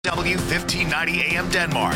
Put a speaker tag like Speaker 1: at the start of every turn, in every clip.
Speaker 1: W1590 AM Denmark,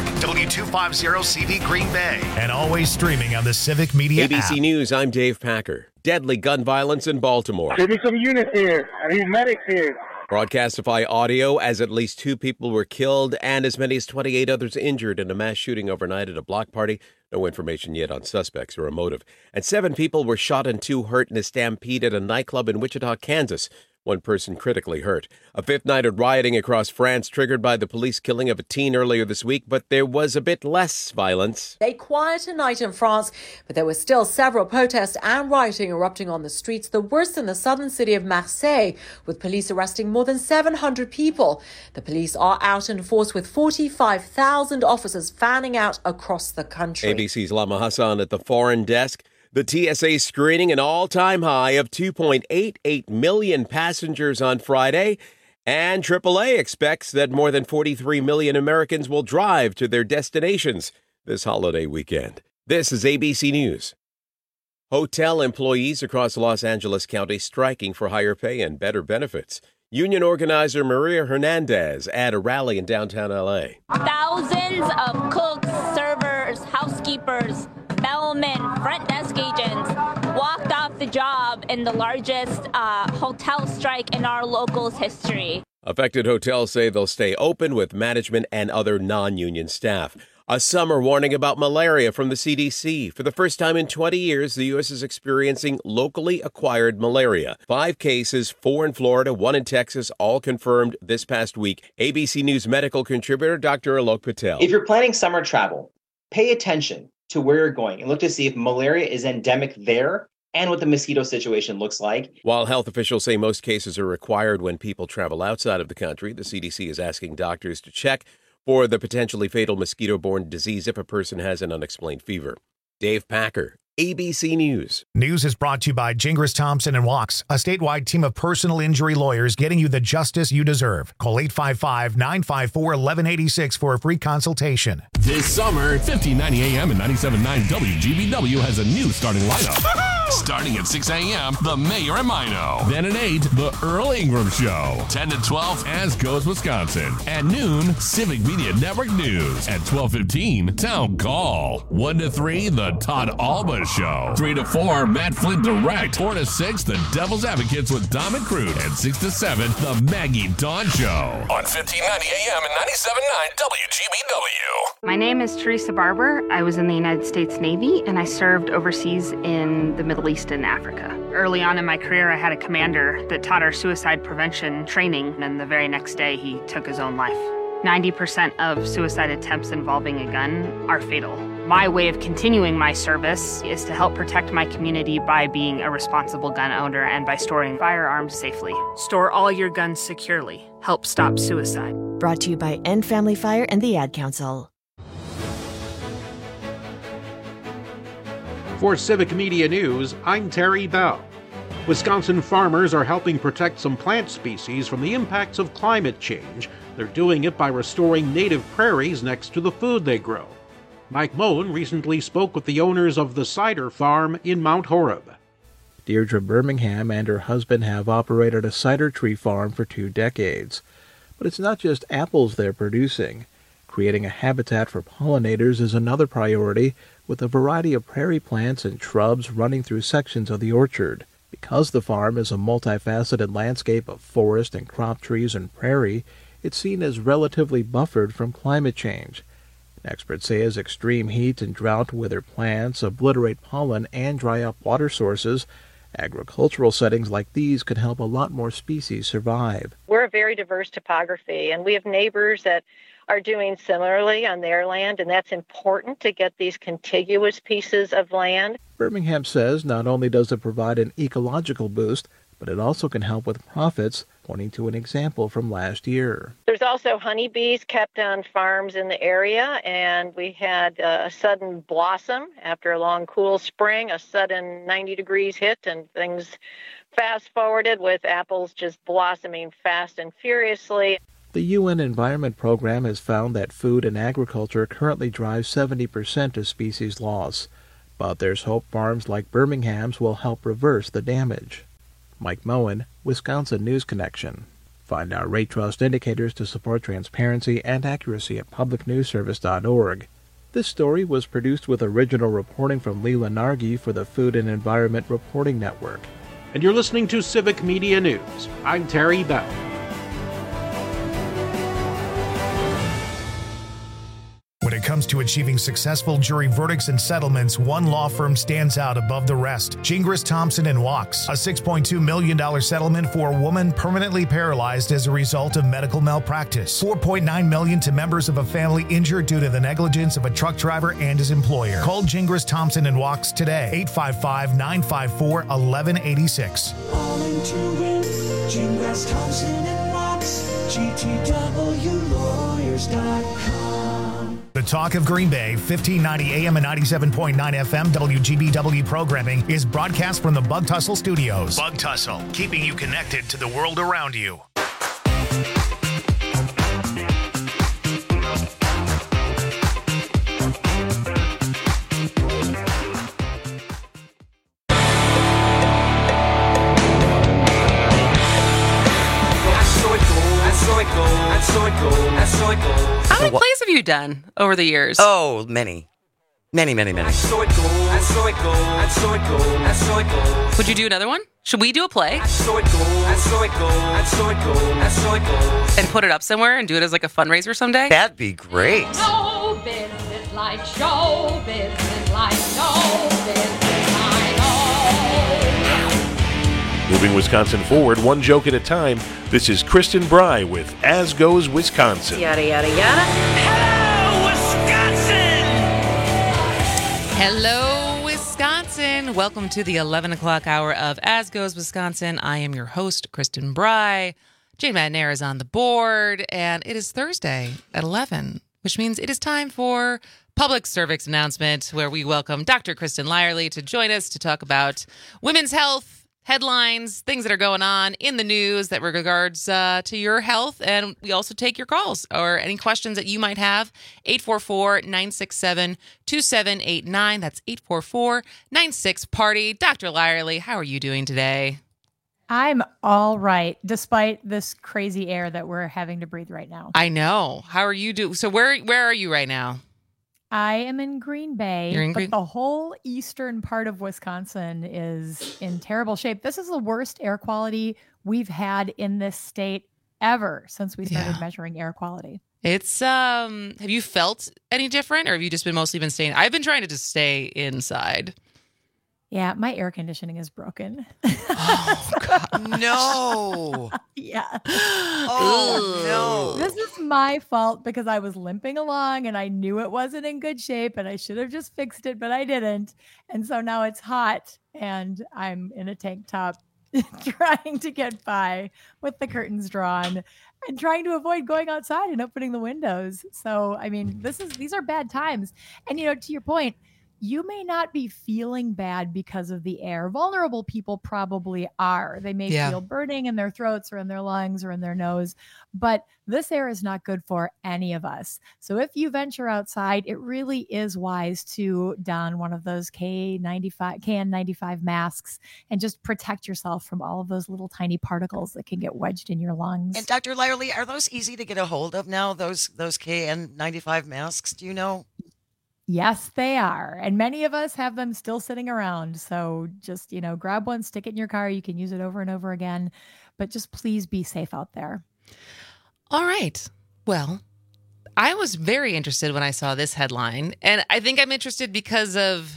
Speaker 1: W250CV Green Bay, and always streaming on the Civic Media
Speaker 2: ABC
Speaker 1: app.
Speaker 2: News, I'm Dave Packer. Deadly gun violence in Baltimore.
Speaker 3: Give me some units here. I need medics here.
Speaker 2: Broadcastify audio as at least 2 people were killed and as many as 28 others injured in a mass shooting overnight at a block party. No information yet on suspects or a motive. And 7 people were shot and 2 hurt in a stampede at a nightclub in Wichita, Kansas. 1 person critically hurt. A 5th night of rioting across France triggered by the police killing of a teen earlier this week, but there was a bit less violence.
Speaker 4: A quieter night in France, but there were still several protests and rioting erupting on the streets, the worst in the southern city of Marseille, with police arresting more than 700 people. The police are out in force with 45,000 officers fanning out across the country.
Speaker 2: ABC's Lama Hassan at the foreign desk. The TSA screening an all-time high of 2.88 million passengers on Friday, and AAA expects that more than 43 million Americans will drive to their destinations this holiday weekend. This is ABC News. Hotel employees across Los Angeles County striking for higher pay and better benefits. Union organizer Maria Hernandez at a rally in downtown L.A.
Speaker 5: Thousands of cooks, servers, housekeepers, bellmen, front desk agents walked off the job in the largest hotel strike in our local's history.
Speaker 2: Affected hotels say they'll stay open with management and other non-union staff. A summer warning about malaria from the CDC. For the first time in 20 years, the U.S. is experiencing locally acquired malaria. 5 cases, 4 in Florida, 1 in Texas, all confirmed this past week. ABC News medical contributor Dr. Alok Patel.
Speaker 6: If you're planning summer travel, pay attention to where you're going and look to see if malaria is endemic there and what the mosquito situation looks like.
Speaker 2: While health officials say most cases are required when people travel outside of the country, the CDC is asking doctors to check for the potentially fatal mosquito-borne disease if a person has an unexplained fever. Dave Packer, ABC News.
Speaker 1: News is brought to you by Gingras Thompson and Walks, a statewide team of personal injury lawyers getting you the justice you deserve. Call 855-954-1186 for a free consultation.
Speaker 7: This summer, 1590 AM and 97.9 WGBW has a new starting lineup. Starting at 6 a.m., The Mayor and Mino. Then at 8, The Earl Ingram Show. 10 to 12, As Goes Wisconsin. At noon, Civic Media Network News. At 12:15, Town Call. 1 to 3, The Todd Alba Show. 3 to 4, Matt Flint Direct. 4 to 6, The Devil's Advocates with Dom and Crude. And 6 to 7, The Maggie Dawn Show. On 1590 AM and 97.9 WGBW.
Speaker 8: My name is Teresa Barber. I was in the United States Navy, and I served overseas in the Middle East and Africa. Early on in my career, I had a commander that taught our suicide prevention training, and the very next day, he took his own life. 90% of suicide attempts involving a gun are fatal. My way of continuing my service is to help protect my community by being a responsible gun owner and by storing firearms safely. Store all your guns securely. Help stop suicide.
Speaker 9: Brought to you by End Family Fire and the Ad Council.
Speaker 10: For Civic Media News, I'm Terry Bell. Wisconsin farmers are helping protect some plant species from the impacts of climate change. They're doing it by restoring native prairies next to the food they grow. Mike Moen recently spoke with the owners of the Cider Farm in Mount Horeb.
Speaker 11: Deirdre Birmingham and her husband have operated a cider tree farm for 2 decades. But it's not just apples they're producing. Creating a habitat for pollinators is another priority, with a variety of prairie plants and shrubs running through sections of the orchard. Because the farm is a multifaceted landscape of forest and crop trees and prairie, it's seen as relatively buffered from climate change. Experts say as extreme heat and drought wither plants, obliterate pollen, and dry up water sources, agricultural settings like these could help a lot more species survive.
Speaker 12: We're a very diverse topography, and we have neighbors that are doing similarly on their land, and that's important to get these contiguous pieces of land.
Speaker 11: Birmingham says not only does it provide an ecological boost, but it also can help with profits, pointing to an example from last year.
Speaker 12: There's also honeybees kept on farms in the area, and we had a sudden blossom after a long cool spring, a sudden 90 degrees hit, and things fast forwarded with apples just blossoming fast and furiously.
Speaker 11: The UN Environment Program has found that food and agriculture currently drive 70% of species loss, but there's hope farms like Birmingham's will help reverse the damage. Mike Moen, Wisconsin News Connection. Find our Rate Trust indicators to support transparency and accuracy at publicnewsservice.org. This story was produced with original reporting from Leela Nargi for the Food and Environment Reporting Network.
Speaker 10: And you're listening to Civic Media News. I'm Terry Bell.
Speaker 1: When it comes to achieving successful jury verdicts and settlements, one law firm stands out above the rest. Gingras, Thompson & Wachs, a $6.2 million settlement for a woman permanently paralyzed as a result of medical malpractice. $4.9 million to members of a family injured due to the negligence of a truck driver and his employer. Call Gingras, Thompson & Wachs today, 855-954-1186.
Speaker 13: All into it, Gingras, Thompson & Wachs, GTWlawyers.com.
Speaker 1: The Talk of Green Bay, 1590 AM and 97.9 FM WGBW programming is broadcast from the Bug Tussle Studios. Bug Tussle, keeping you connected to the world around you.
Speaker 14: How many plays have you done over the years?
Speaker 15: Oh, many. Many.
Speaker 14: Would you do another one? Should we do a play? And put it up somewhere and do it as like a fundraiser someday?
Speaker 15: That'd be great.
Speaker 16: No business like show business, like no business, I know.
Speaker 17: Moving Wisconsin forward, one joke at a time, this is Kristen Bry with As Goes Wisconsin.
Speaker 18: Yada, yada, yada.
Speaker 16: Hello, Wisconsin!
Speaker 14: Hello, Wisconsin! Welcome to the 11 o'clock hour of As Goes Wisconsin. I am your host, Kristen Bry. Jane Madnair is on the board, and it is Thursday at 11, which means it is time for Public Service Announcement, where we welcome Dr. Kristen Lyerly to join us to talk about women's health, headlines, things that are going on in the news that regards to your health. And we also take your calls or any questions that you might have. 844-967-2789. That's 844-96-PARTY. Dr. Lyerly, how are you doing today?
Speaker 19: I'm all right, despite this crazy air that we're having to breathe right now.
Speaker 14: I know. How are you doing? So where are you right now?
Speaker 19: I am in Green Bay,
Speaker 14: You're in
Speaker 19: but the whole eastern part of Wisconsin is in terrible shape. This is the worst air quality we've had in this state ever since we started measuring air quality.
Speaker 14: It's, have you felt any different, or have you just mostly been staying? I've been trying to just stay inside.
Speaker 19: Yeah, my air conditioning is broken.
Speaker 15: Oh, God. No.
Speaker 19: Yeah.
Speaker 15: Oh, no.
Speaker 19: This is my fault because I was limping along and I knew it wasn't in good shape and I should have just fixed it, but I didn't. And so now it's hot and I'm in a tank top trying to get by with the curtains drawn and trying to avoid going outside and opening the windows. So, I mean, these are bad times. And, you know, to your point, you may not be feeling bad because of the air. Vulnerable people probably are. They may feel burning in their throats or in their lungs or in their nose, but this air is not good for any of us. So if you venture outside, it really is wise to don one of those KN95 masks and just protect yourself from all of those little tiny particles that can get wedged in your lungs.
Speaker 15: And Dr. Lyerly, are those easy to get a hold of now, those KN95 masks? Do you know?
Speaker 19: Yes, they are. And many of us have them still sitting around. So just, you know, grab one, stick it in your car. You can use it over and over again. But just please be safe out there.
Speaker 14: All right. Well, I was very interested when I saw this headline. And I think I'm interested because of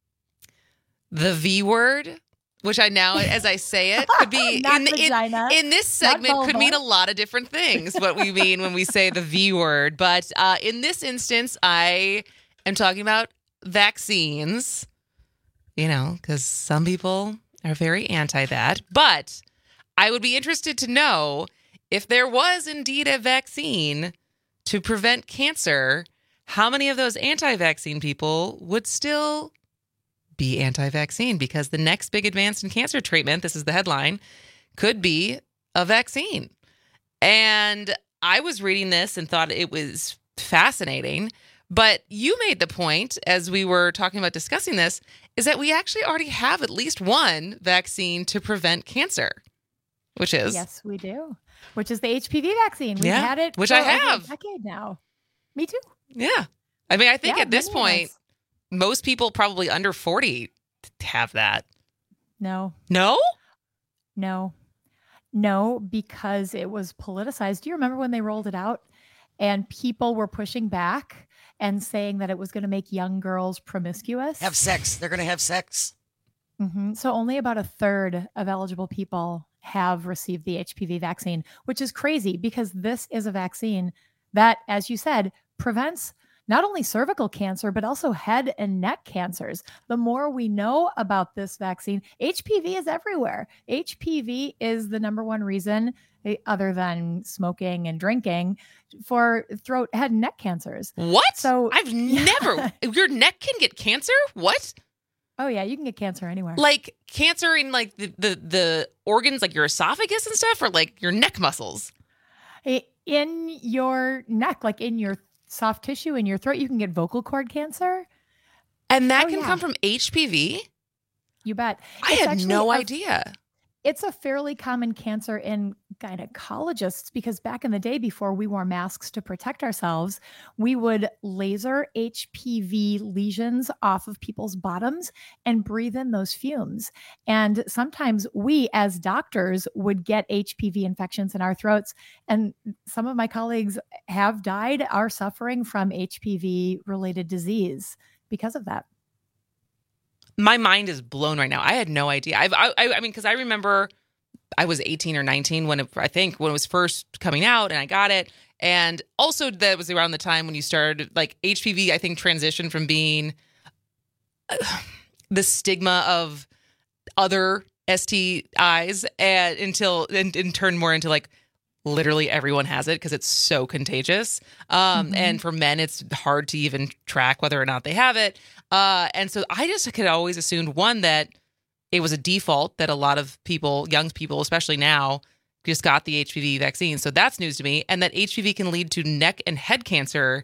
Speaker 14: the V word, which I now, as I say it, could be in this segment could mean a lot of different things, what we mean when we say the V word. But in this instance, I'm talking about vaccines, you know, because some people are very anti that. But I would be interested to know if there was indeed a vaccine to prevent cancer, how many of those anti-vaccine people would still be anti-vaccine? Because the next big advance in cancer treatment, this is the headline, could be a vaccine. And I was reading this and thought it was fascinating. But you made the point, as we were talking about discussing this, is that we actually already have at least one vaccine to prevent cancer, which is...
Speaker 19: Yes, we do. which is the HPV vaccine. We've had it
Speaker 14: which
Speaker 19: for
Speaker 14: I
Speaker 19: over
Speaker 14: have.
Speaker 19: a decade now. Me too.
Speaker 14: Yeah. I mean, I think
Speaker 19: Yeah,
Speaker 14: at this
Speaker 19: many of
Speaker 14: point,
Speaker 19: us.
Speaker 14: most people probably under 40 have that.
Speaker 19: No.
Speaker 14: No?
Speaker 19: No, because it was politicized. Do you remember when they rolled it out and people were pushing back and saying that it was going to make young girls promiscuous?
Speaker 15: Have sex. They're going to have sex.
Speaker 19: So only about a third of eligible people have received the HPV vaccine, which is crazy because this is a vaccine that, as you said, prevents not only cervical cancer, but also head and neck cancers. The more we know about this vaccine, HPV is everywhere. HPV is the number one reason, other than smoking and drinking, for throat, head, and neck cancers.
Speaker 14: What?
Speaker 19: So
Speaker 14: I've never. Your neck can get cancer? What?
Speaker 19: Oh yeah, you can get cancer anywhere.
Speaker 14: Like cancer in like the organs, like your esophagus and stuff, or like your neck muscles?
Speaker 19: In your neck, like in your soft tissue in your throat, you can get vocal cord cancer.
Speaker 14: And that can come from HPV?
Speaker 19: You bet.
Speaker 14: I had no idea.
Speaker 19: It's a fairly common cancer in gynecologists because back in the day, before we wore masks to protect ourselves, we would laser HPV lesions off of people's bottoms and breathe in those fumes. And sometimes we, as doctors, would get HPV infections in our throats. And some of my colleagues have died, are suffering from HPV-related disease because of that.
Speaker 14: My mind is blown right now. I had no idea. I mean, because I remember I was 18 or 19 when it was first coming out, and I got it. And also that was around the time when you started, like HPV, I think, transitioned from being the stigma of other STIs and turned more into like literally everyone has it because it's so contagious. And for men, it's hard to even track whether or not they have it. And so I just could always assume, one, that it was a default that a lot of people, young people, especially now, just got the HPV vaccine. So that's news to me. And that HPV can lead to neck and head cancer.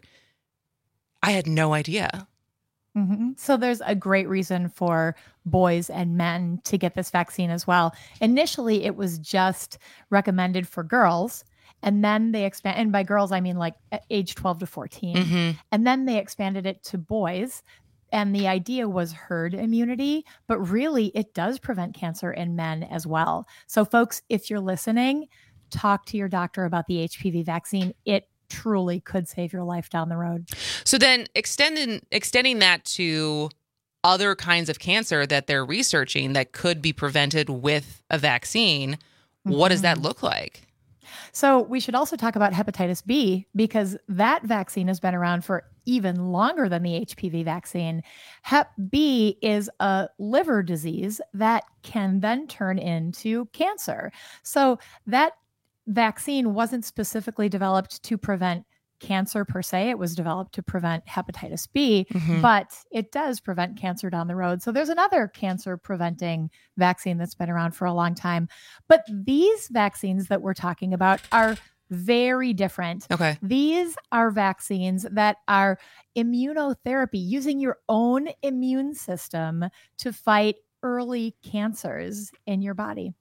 Speaker 14: I had no idea.
Speaker 19: So there's a great reason for boys and men to get this vaccine as well. Initially, it was just recommended for girls. And then they expand, and by girls, I mean like age 12 to 14. And then they expanded it to boys. And the idea was herd immunity, but really it does prevent cancer in men as well. So folks, if you're listening, talk to your doctor about the HPV vaccine. It truly could save your life down the road.
Speaker 14: So then extending that to other kinds of cancer that they're researching that could be prevented with a vaccine, what does that look like?
Speaker 19: So we should also talk about hepatitis B because that vaccine has been around for even longer than the HPV vaccine. Hep B is a liver disease that can then turn into cancer. So that vaccine wasn't specifically developed to prevent cancer per se. It was developed to prevent hepatitis B, but it does prevent cancer down the road. So there's another cancer preventing vaccine that's been around for a long time. But these vaccines that we're talking about are very different.
Speaker 14: Okay.
Speaker 19: These are vaccines that are immunotherapy, using your own immune system to fight early cancers in your body.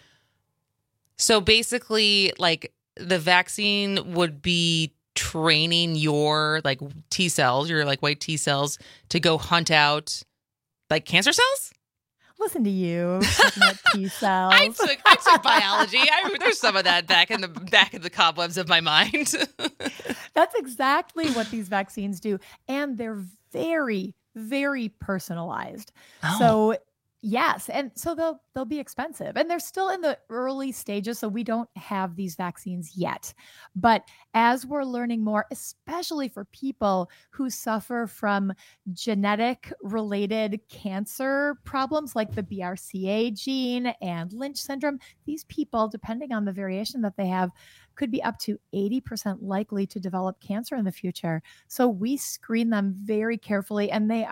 Speaker 14: So basically, like the vaccine would be training your like T cells, your like white T cells, to go hunt out like cancer cells?
Speaker 19: Listen to you, talking about T cells.
Speaker 14: I took biology. There's some of that back in the cobwebs of my mind.
Speaker 19: That's exactly what these vaccines do. And they're very, very personalized.
Speaker 14: Oh.
Speaker 19: So yes. And so they'll be expensive, and they're still in the early stages. So we don't have these vaccines yet, but as we're learning more, especially for people who suffer from genetic related cancer problems like the BRCA gene and Lynch syndrome, these people, depending on the variation that they have, could be up to 80% likely to develop cancer in the future. So we screen them very carefully, and they are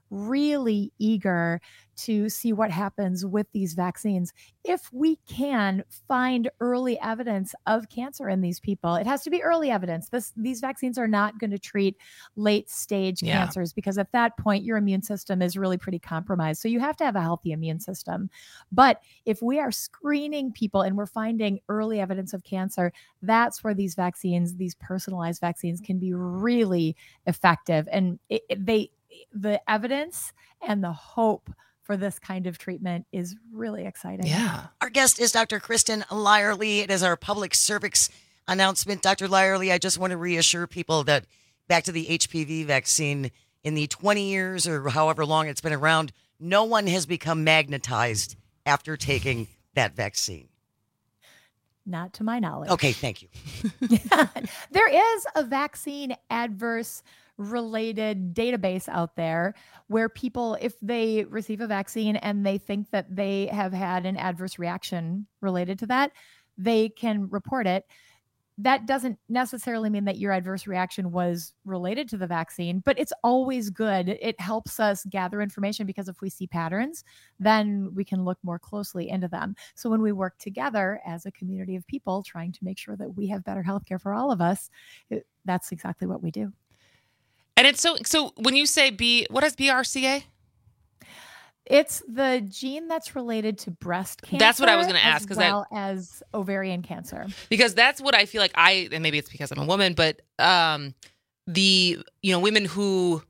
Speaker 19: really eager to see what happens with these vaccines. If we can find early evidence of cancer in these people, it has to be early evidence. These vaccines are not going to treat late stage cancers, because at that point, your immune system is really pretty compromised. So you have to have a healthy immune system. But if we are screening people and we're finding early evidence of cancer, that's where these vaccines, these personalized vaccines, can be really effective. And the evidence and the hope for this kind of treatment is really exciting.
Speaker 15: Yeah. Our guest is Dr. Kristen Lyerly. It is our public service announcement. Dr. Lyerly, I just want to reassure people that back to the HPV vaccine, in the 20 years or however long it's been around, no one has become magnetized after taking that vaccine.
Speaker 19: Not to my knowledge.
Speaker 15: Okay, thank you.
Speaker 19: There is a vaccine adverse related database out there where people, if they receive a vaccine and they think that they have had an adverse reaction related to that, they can report it. That doesn't necessarily mean that your adverse reaction was related to the vaccine, but it's always good. It helps us gather information, because if we see patterns, then we can look more closely into them. So when we work together as a community of people trying to make sure that we have better healthcare for all of us, that's exactly what we do.
Speaker 14: And it's so when you say what is BRCA?
Speaker 19: It's the gene that's related to breast cancer.
Speaker 14: That's what I was going to ask.
Speaker 19: As well as ovarian cancer. Because
Speaker 14: that's what I feel like and maybe it's because I'm a woman, but women who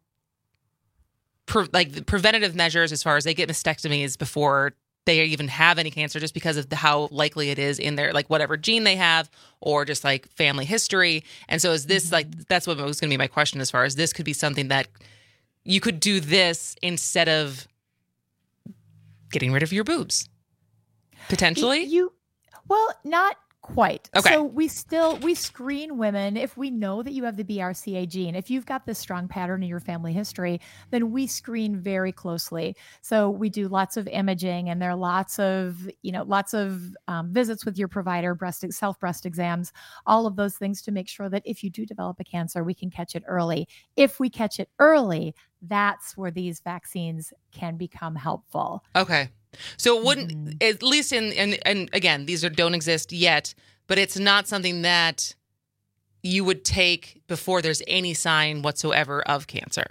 Speaker 14: the preventative measures as far as they get mastectomies before they even have any cancer, just because of how likely it is in their, like, whatever gene they have, or just like family history. And so is this that's what was going to be my question, as far as this could be something that you could do this instead of getting rid of your boobs, potentially?
Speaker 19: Well, not quite.
Speaker 14: Okay.
Speaker 19: So we screen women if we know that you have the BRCA gene. If you've got this strong pattern in your family history, then we screen very closely. So we do lots of imaging, and there are lots of visits with your provider, self breast exams, all of those things to make sure that if you do develop a cancer, we can catch it early. If we catch it early, that's where these vaccines can become helpful.
Speaker 14: Okay. So it wouldn't, at least and again, these don't exist yet, but it's not something that you would take before there's any sign whatsoever of cancer.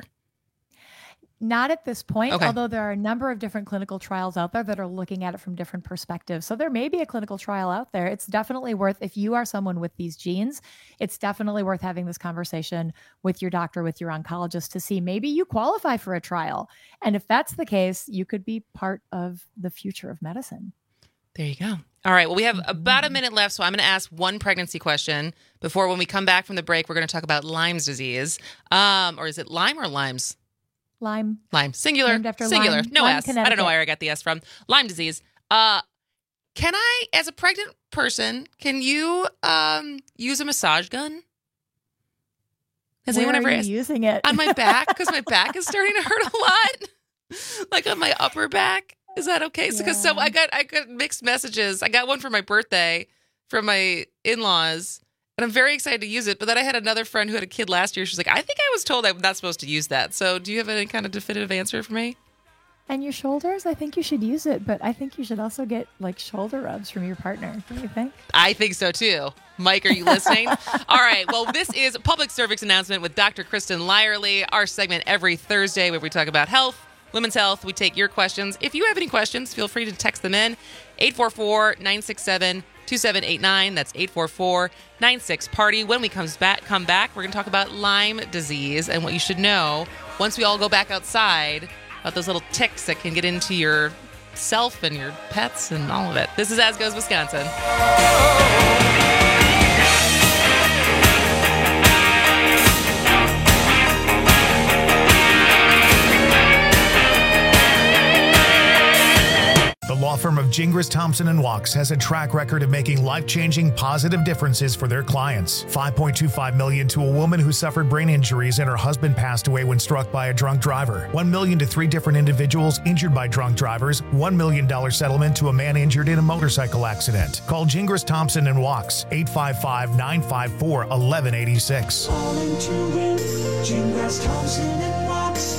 Speaker 19: Not at this point,
Speaker 14: okay.
Speaker 19: Although there are a number of different clinical trials out there that are looking at it from different perspectives. So there may be a clinical trial out there. It's definitely worth, if you are someone with these genes, it's definitely worth having this conversation with your doctor, with your oncologist, to see maybe you qualify for a trial. And if that's the case, you could be part of the future of medicine.
Speaker 14: There you go. All right. Well, we have about a minute left, so I'm going to ask one pregnancy question before, when we come back from the break, we're going to talk about Lyme's disease. Or is it Lyme or Lyme's?
Speaker 19: Lyme.
Speaker 14: Singular.
Speaker 19: Named after
Speaker 14: Singular.
Speaker 19: Lyme.
Speaker 14: No
Speaker 19: Lyme,
Speaker 14: S. I don't know where I got the S from. Lyme disease. Can I, as a pregnant person, can you use a massage gun? Has
Speaker 19: Where
Speaker 14: anyone ever
Speaker 19: are you
Speaker 14: asked?
Speaker 19: using it?
Speaker 14: On my back, because my back is starting to hurt a lot. Like on my upper back. Is that okay? Because I got mixed messages. I got one for my birthday from my in-laws, and I'm very excited to use it. But then I had another friend who had a kid last year. She's like, I think I was told I'm not supposed to use that. So do you have any kind of definitive answer for me?
Speaker 19: And your shoulders, I think you should use it, but I think you should also get like shoulder rubs from your partner. Don't you think?
Speaker 14: I think so too. Mike, are you listening? All right. Well, this is a public service announcement with Dr. Kristen Lyerly, our segment every Thursday where we talk about health, women's health. We take your questions. If you have any questions, feel free to text them in. 844-967-2789. That's 844-96-PARTY. When we come back, we're going to talk about Lyme disease and what you should know once we all go back outside about those little ticks that can get into your self and your pets and all of it. This is As Goes Wisconsin.
Speaker 1: The law firm of Gingras, Thompson & Walks has a track record of making life-changing positive differences for their clients. $5.25 million to a woman who suffered brain injuries and her husband passed away when struck by a drunk driver. $1 million to 3 different individuals injured by drunk drivers. $1 million settlement to a man injured in a motorcycle accident. Call Gingras, Thompson & Walks, 855-954-1186.
Speaker 13: Calling to win, Gingras, Thompson & Walks,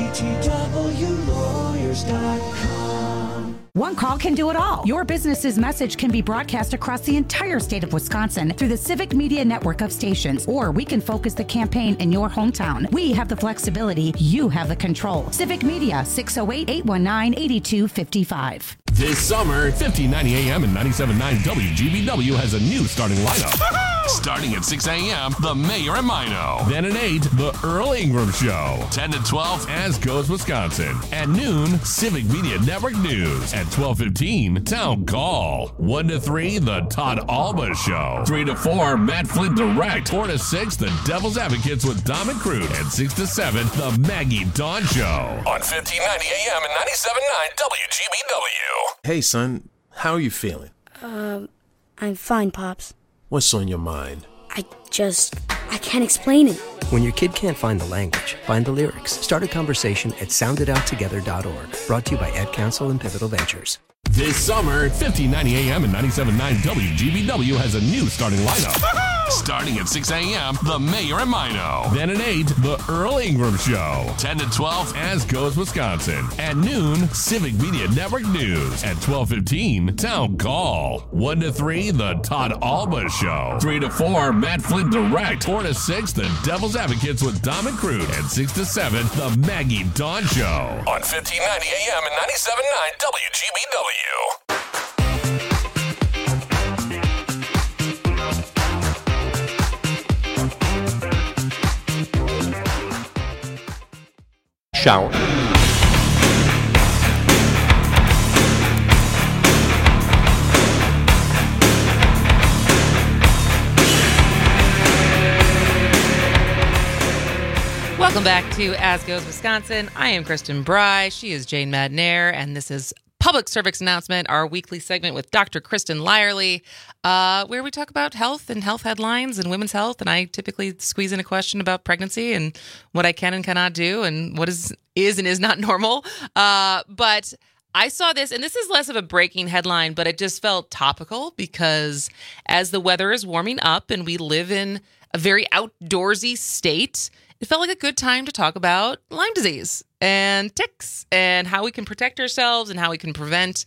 Speaker 13: GTWlawyers.com.
Speaker 18: One call can do it all. Your business's message can be broadcast across the entire state of Wisconsin through the Civic Media network of stations, or we can focus the campaign in your hometown. We have the flexibility. You have the control. Civic Media, 608-819-8255.
Speaker 7: This summer, 1590 AM and 97.9 WGBW has a new starting lineup. Starting at 6 a.m., The Mayor and Mino. Then at 8, The Earl Ingram Show. 10 to 12, As Goes Wisconsin. At noon, Civic Media Network News. At 12:15, Town Call. 1 to 3, The Todd Alba Show. 3 to 4, Matt Flint Direct. 4 to 6, The Devil's Advocates with Dom and Crude. And 6 to 7, The Maggie Dawn Show. On 1590 AM and 97.9 WGBW.
Speaker 20: Hey, son, how are you feeling?
Speaker 21: I'm fine, Pops.
Speaker 20: What's on your mind?
Speaker 21: I can't explain it.
Speaker 22: When your kid can't find the language, find the lyrics. Start a conversation at sounditouttogether.org. Brought to you by Ad Council and Pivotal Ventures.
Speaker 7: This summer, 1590 AM and 97.9 WGBW has a new starting lineup. Starting at 6 a.m., The Mayor and Mino. Then at 8, The Earl Ingram Show. 10 to 12, As Goes Wisconsin. At noon, Civic Media Network News. At 12:15, Town Call. 1 to 3, The Todd Alba Show. 3 to 4, Matt Flint Direct. 4 to 6, The Devil's Advocates with Dom and Crude. And 6 to 7, The Maggie Dawn Show. On 1590 AM and 97.9 WGBW.
Speaker 17: Shower.
Speaker 14: Welcome back to As Goes Wisconsin. I am Kristen Bry. She is Jane Madnair, and this is Public Service Announcement, our weekly segment with Dr. Kristen Lyerly, where we talk about health and health headlines and women's health. And I typically squeeze in a question about pregnancy and what I can and cannot do and what is and is not normal. But I saw this, and this is less of a breaking headline, but it just felt topical because as the weather is warming up and we live in a very outdoorsy state, it felt like a good time to talk about Lyme disease and ticks and how we can protect ourselves and how we can prevent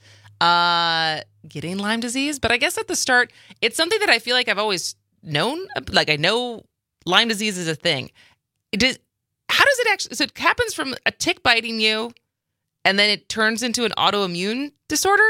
Speaker 14: getting Lyme disease. But I guess at the start, it's something that I feel like I've always known. Like I know Lyme disease is a thing. How does it actually, so it happens from a tick biting you and then it turns into an autoimmune disorder?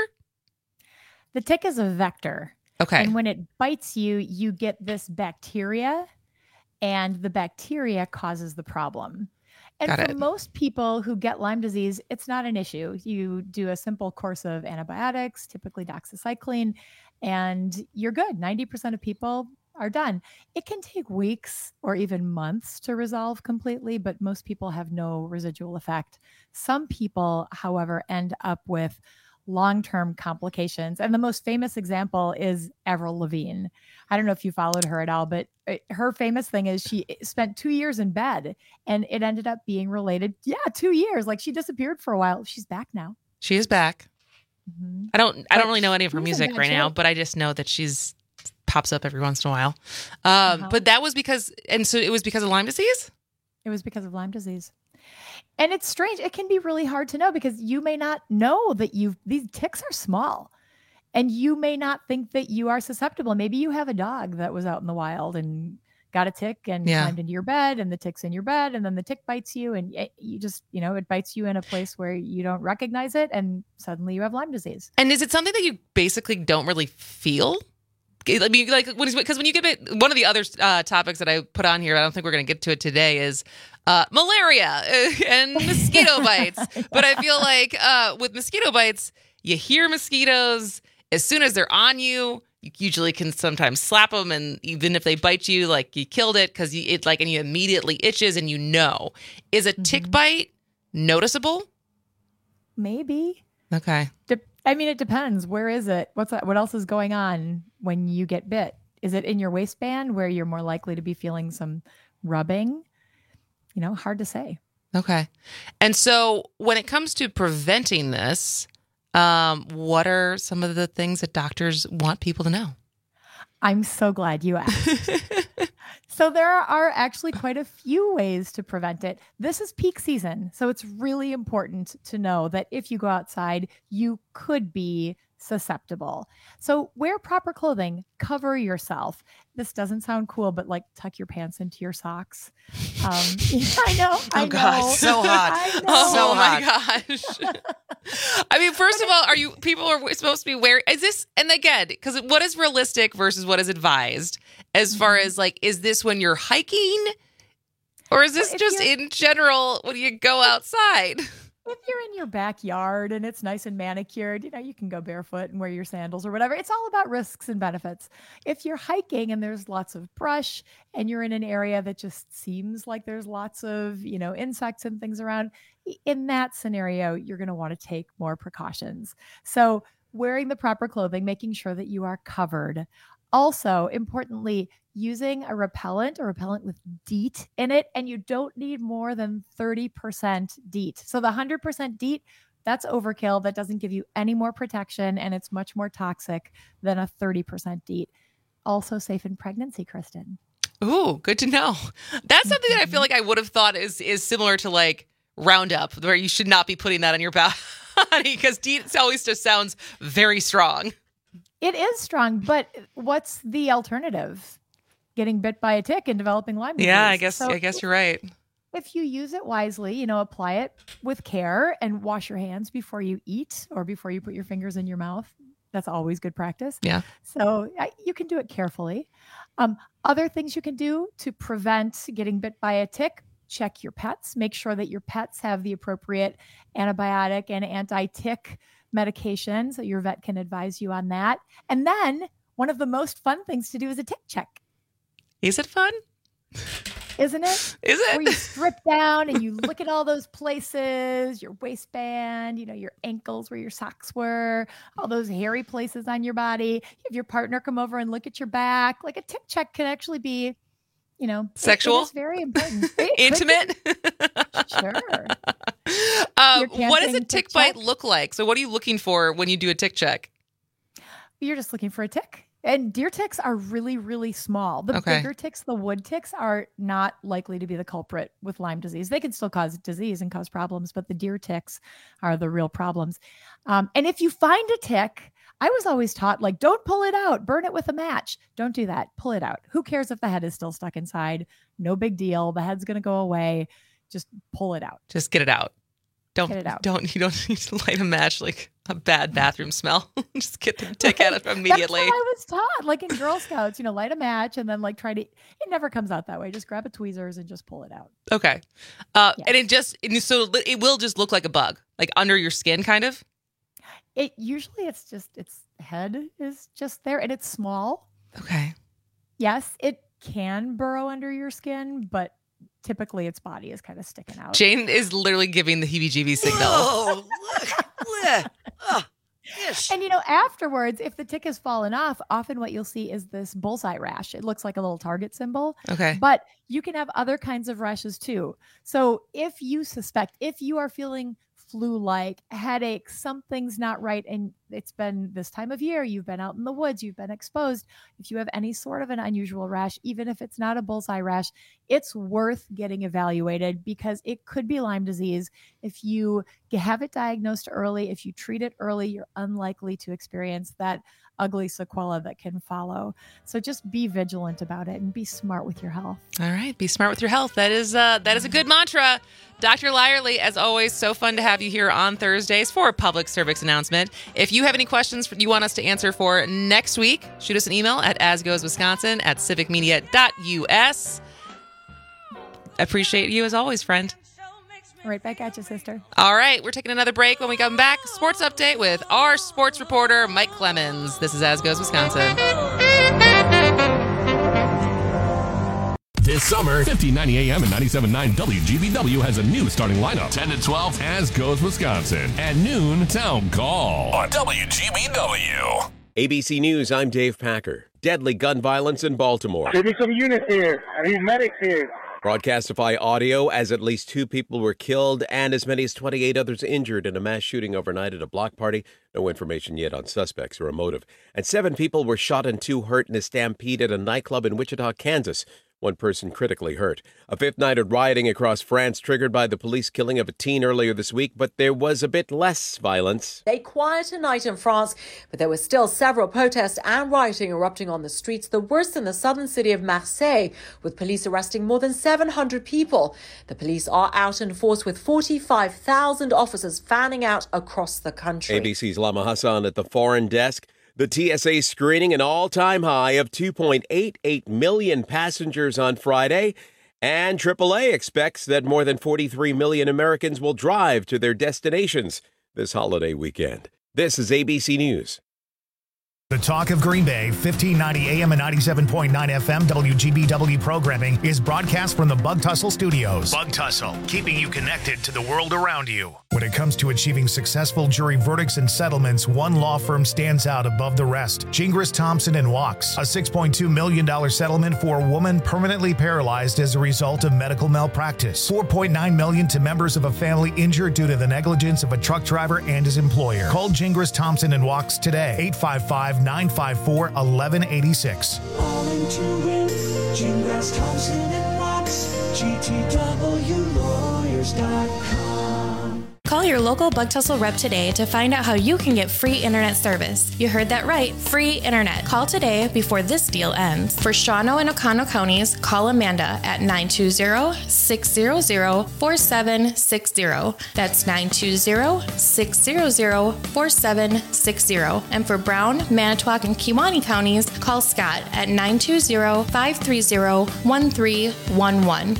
Speaker 19: The tick is a vector.
Speaker 14: Okay.
Speaker 19: And when it bites you, you get this bacteria, and the bacteria causes the problem. And
Speaker 14: Got
Speaker 19: for
Speaker 14: it.
Speaker 19: most people who get Lyme disease, it's not an issue. You do a simple course of antibiotics, typically doxycycline, and you're good. 90% of people are done. It can take weeks or even months to resolve completely, but most people have no residual effect. Some people, however, end up with long-term complications. And the most famous example is Avril Lavigne. I don't know if you followed her at all, but her famous thing is she spent 2 years in bed and it ended up being related. Yeah, 2 years. Like she disappeared for a while. She's back now.
Speaker 14: She is back.
Speaker 19: Mm-hmm.
Speaker 14: I don't really know any of her music right now, but I just know that she's pops up every once in a while. But that was because, and so it was because of Lyme disease?
Speaker 19: It was because of Lyme disease. And it's strange. It can be really hard to know because you may not know that these ticks are small and you may not think that you are susceptible. Maybe you have a dog that was out in the wild and got a tick and climbed into your bed and the tick's in your bed and then the tick bites you and you just, it bites you in a place where you don't recognize it and suddenly you have Lyme disease.
Speaker 14: And is it something that you basically don't really feel? I mean, like, because when you get it, one of the other topics that I put on here, I don't think we're going to get to it today, is malaria and mosquito bites. But I feel like with mosquito bites, you hear mosquitoes. As soon as they're on you, you usually can sometimes slap them. And even if they bite you, like you killed it because and you immediately itches and Is a tick bite noticeable?
Speaker 19: Maybe.
Speaker 14: Okay.
Speaker 19: I mean, it depends. Where is it? What else is going on when you get bit? Is it in your waistband where you're more likely to be feeling some rubbing? Hard to say.
Speaker 14: Okay. And so when it comes to preventing this, what are some of the things that doctors want people to know?
Speaker 19: I'm so glad you asked. So there are actually quite a few ways to prevent it. This is peak season, so it's really important to know that if you go outside, you could be susceptible. So wear proper clothing, cover yourself. This doesn't sound cool, but like tuck your pants into your socks. I know.
Speaker 15: Oh God, so hot.
Speaker 14: Oh my gosh. I mean, first of all, people are supposed to be wearing, is this, and again, because what is realistic versus what is advised as far as like, is this when you're hiking or is this just in general when you go outside?
Speaker 19: If you're in your backyard and it's nice and manicured, you can go barefoot and wear your sandals or whatever. It's all about risks and benefits. If you're hiking and there's lots of brush and you're in an area that just seems like there's lots of, insects and things around, in that scenario, you're going to want to take more precautions. So wearing the proper clothing, making sure that you are covered. Also, importantly, using a repellent with DEET in it, and you don't need more than 30% DEET. So the 100% DEET, that's overkill. That doesn't give you any more protection, and it's much more toxic than a 30% DEET. Also safe in pregnancy, Kristen.
Speaker 14: Ooh, good to know. That's something that I feel like I would have thought is similar to like Roundup, where you should not be putting that on your body because DEET always just sounds very strong.
Speaker 19: It is strong, but what's the alternative? Getting bit by a tick and developing Lyme disease.
Speaker 14: Yeah, I guess you're right.
Speaker 19: If you use it wisely, apply it with care and wash your hands before you eat or before you put your fingers in your mouth. That's always good practice.
Speaker 14: Yeah.
Speaker 19: So you can do it carefully. Other things you can do to prevent getting bit by a tick, check your pets. Make sure that your pets have the appropriate antibiotic and anti-tick medication, so your vet can advise you on that. And then one of the most fun things to do is a tick check.
Speaker 14: Is it fun?
Speaker 19: Isn't it?
Speaker 14: Is it?
Speaker 19: Where you strip down and you look at all those places, your waistband, your ankles where your socks were, all those hairy places on your body. You have your partner come over and look at your back. Like a tick check can actually be,
Speaker 14: sexual.
Speaker 19: It's very important.
Speaker 14: Intimate.
Speaker 19: Sure.
Speaker 14: What does a tick bite look like? So what are you looking for when you do a tick check?
Speaker 19: You're just looking for a tick. And deer ticks are really, really small. The bigger ticks, the wood ticks, are not likely to be the culprit with Lyme disease. They can still cause disease and cause problems, but the deer ticks are the real problems. And if you find a tick, I was always taught, like, don't pull it out, burn it with a match. Don't do that. Pull it out. Who cares if the head is still stuck inside? No big deal. The head's going to go away. Just pull it out.
Speaker 14: Just get it out.
Speaker 19: Get it out.
Speaker 14: You don't need to light a match like a bad bathroom smell. Just get the tick out of it immediately.
Speaker 19: That's what I was taught. Like in Girl Scouts, light a match and then like it never comes out that way. Just grab a tweezers and just pull it out.
Speaker 14: Okay. And it will just look like a bug, like under your skin kind of?
Speaker 19: Its head is just there and it's small.
Speaker 14: Okay.
Speaker 19: Yes, it can burrow under your skin, but typically its body is kind of sticking out.
Speaker 14: Jane is literally giving the heebie-jeebies signal.
Speaker 15: Oh, look. Yes.
Speaker 19: And afterwards, if the tick has fallen off, often what you'll see is this bullseye rash. It looks like a little target symbol.
Speaker 14: Okay.
Speaker 19: But you can have other kinds of rashes too. So if you are feeling flu-like, headache, something's not right, and it's been this time of year, you've been out in the woods, you've been exposed, if you have any sort of an unusual rash, even if it's not a bullseye rash, it's worth getting evaluated because it could be Lyme disease. If you have it diagnosed early, if you treat it early, you're unlikely to experience that ugly sequela that can follow. So just be vigilant about it and be smart with your health.
Speaker 14: All right. Be smart with your health. That is a good mantra. Dr. Lyerly, as always, so fun to have you here on Thursdays for a public service announcement. If you have any questions you want us to answer for next week, shoot us an email at asgoeswisconsin@civicmedia.us. Appreciate you as always, friend.
Speaker 19: Right back at you, sister.
Speaker 14: All right, we're taking another break. When we come back, sports update with our sports reporter, Mike Clemens. This is As Goes Wisconsin.
Speaker 7: This summer, 1590 AM and 97.9 WGBW has a new starting lineup. 10 to 12, As Goes Wisconsin. At noon, Town Call on WGBW.
Speaker 2: ABC News, I'm Dave Packer. Deadly gun violence in Baltimore.
Speaker 3: Give me some units here. I need medics here.
Speaker 2: Broadcastify audio as at least 2 people were killed and as many as 28 others injured in a mass shooting overnight at a block party. No information yet on suspects or a motive. And 7 people were shot and 2 hurt in a stampede at a nightclub in Wichita, Kansas. 1 person critically hurt. A 5th night of rioting across France triggered by the police killing of a teen earlier this week, but there was a bit less violence.
Speaker 4: A quieter night in France, but there were still several protests and rioting erupting on the streets, the worst in the southern city of Marseille, with police arresting more than 700 people. The police are out in force with 45,000 officers fanning out across the country.
Speaker 2: ABC's Lama Hassan at the foreign desk. The TSA screening an all-time high of 2.88 million passengers on Friday, and AAA expects that more than 43 million Americans will drive to their destinations this holiday weekend. This is ABC News.
Speaker 1: The Talk of Green Bay, 1590 AM and 97.9 FM WGBW programming is broadcast from the Bug Tussle Studios. Bug Tussle, keeping you connected to the world around you. When it comes to achieving successful jury verdicts and settlements, one law firm stands out above the rest. Gingras, Thompson & Wachs, a $6.2 million settlement for a woman permanently paralyzed as a result of medical malpractice. $4.9 million to members of a family injured due to the negligence of a truck driver and his employer. Call Gingras, Thompson & Wachs today, 855-954-1186.
Speaker 13: All into it, Gingras, Thompson & Wachs, GTWlawyers.com.
Speaker 23: Call your local Bug Tussle rep today to find out how you can get free internet service. You heard that right, free internet. Call today before this deal ends. For Shawano and Oconto counties, call Amanda at 920-600-4760. That's 920-600-4760. And for Brown, Manitowoc, and Kewaunee counties, call Scott at 920-530-1311.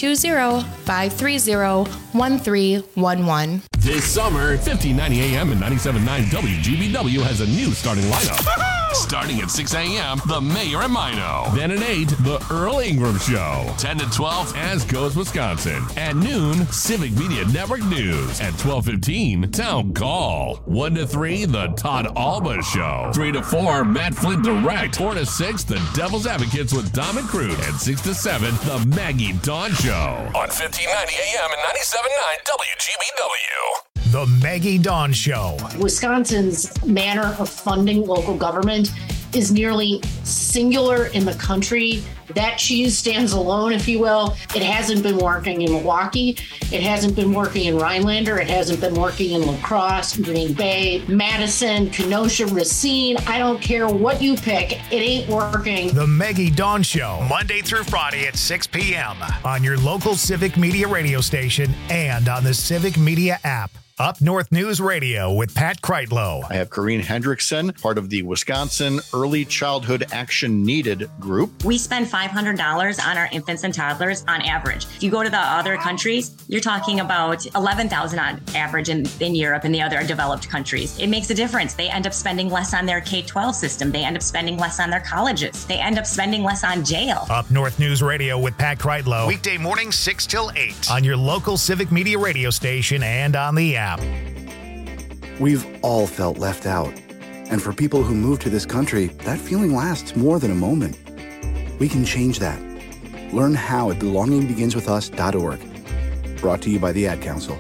Speaker 23: 920-530-1311.
Speaker 7: This summer, 1590 AM and 97.9 WGBW has a new starting lineup. Starting at 6 a.m., The Mayor and Mino. Then at 8, The Earl Ingram Show. 10 to 12, As Goes Wisconsin. At noon, Civic Media Network News. At 12:15, Town Call. 1 to 3, The Todd Alba Show. 3 to 4, Matt Flint Direct. 4 to 6, The Devil's Advocates with Dom and Cruz. And 6 to 7, The Maggie Dawn Show. On 1590 AM and 97.9 WGBW.
Speaker 1: The Maggie Dawn Show.
Speaker 24: Wisconsin's manner of funding local government is nearly singular in the country. That cheese stands alone, if you will. It hasn't been working in Milwaukee. It hasn't been working in Rhinelander. It hasn't been working in La Crosse, Green Bay, Madison, Kenosha, Racine. I don't care what you pick. It ain't working.
Speaker 1: The Maggie Dawn Show, Monday through Friday at 6 p.m. on your local Civic Media radio station and on the Civic Media app. Up North News Radio with Pat Kreitlow.
Speaker 25: I have Corrine Hendrickson, part of the Wisconsin Early Childhood Action Needed group.
Speaker 26: We spend $500 on our infants and toddlers on average. If you go to the other countries, you're talking about $11,000 on average in Europe and the other developed countries. It makes a difference. They end up spending less on their K-12 system. They end up spending less on their colleges. They end up spending less on jail.
Speaker 1: Up North News Radio with Pat Kreitlow. Weekday mornings 6 till 8 on your local Civic Media radio station and on the app.
Speaker 27: We've all felt left out. And for people who move to this country, that feeling lasts more than a moment. We can change that. Learn how at belongingbeginswithus.org. Brought to you by the Ad Council.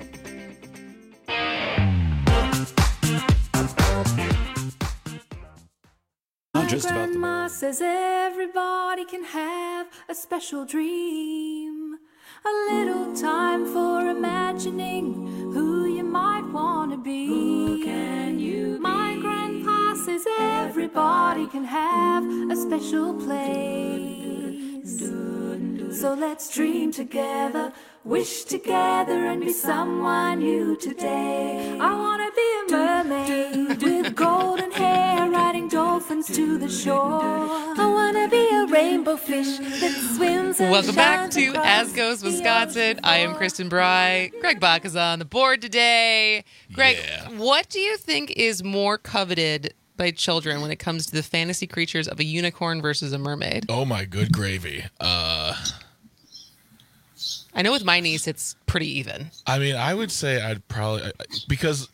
Speaker 28: Not just about the Grandma says everybody can have a special dream. A little time for imagining who you might want to be. Who can you be? My grandpa says everybody can have a special place. So let's dream together, wish together, and be someone new today. I want to be a mermaid with golden hair, riding dolphins to the shore. I want to be a rainbow fish that swims and
Speaker 14: Welcome back
Speaker 28: shines
Speaker 14: to As Goes Wisconsin. I am Kristen Bry. Greg Bach is on the board today. Greg, what do you think is more coveted by children when it comes to the fantasy creatures of a unicorn versus a mermaid?
Speaker 29: Oh my good gravy.
Speaker 14: I know with my niece, it's pretty even.
Speaker 5: I mean, I would say I'd probably, because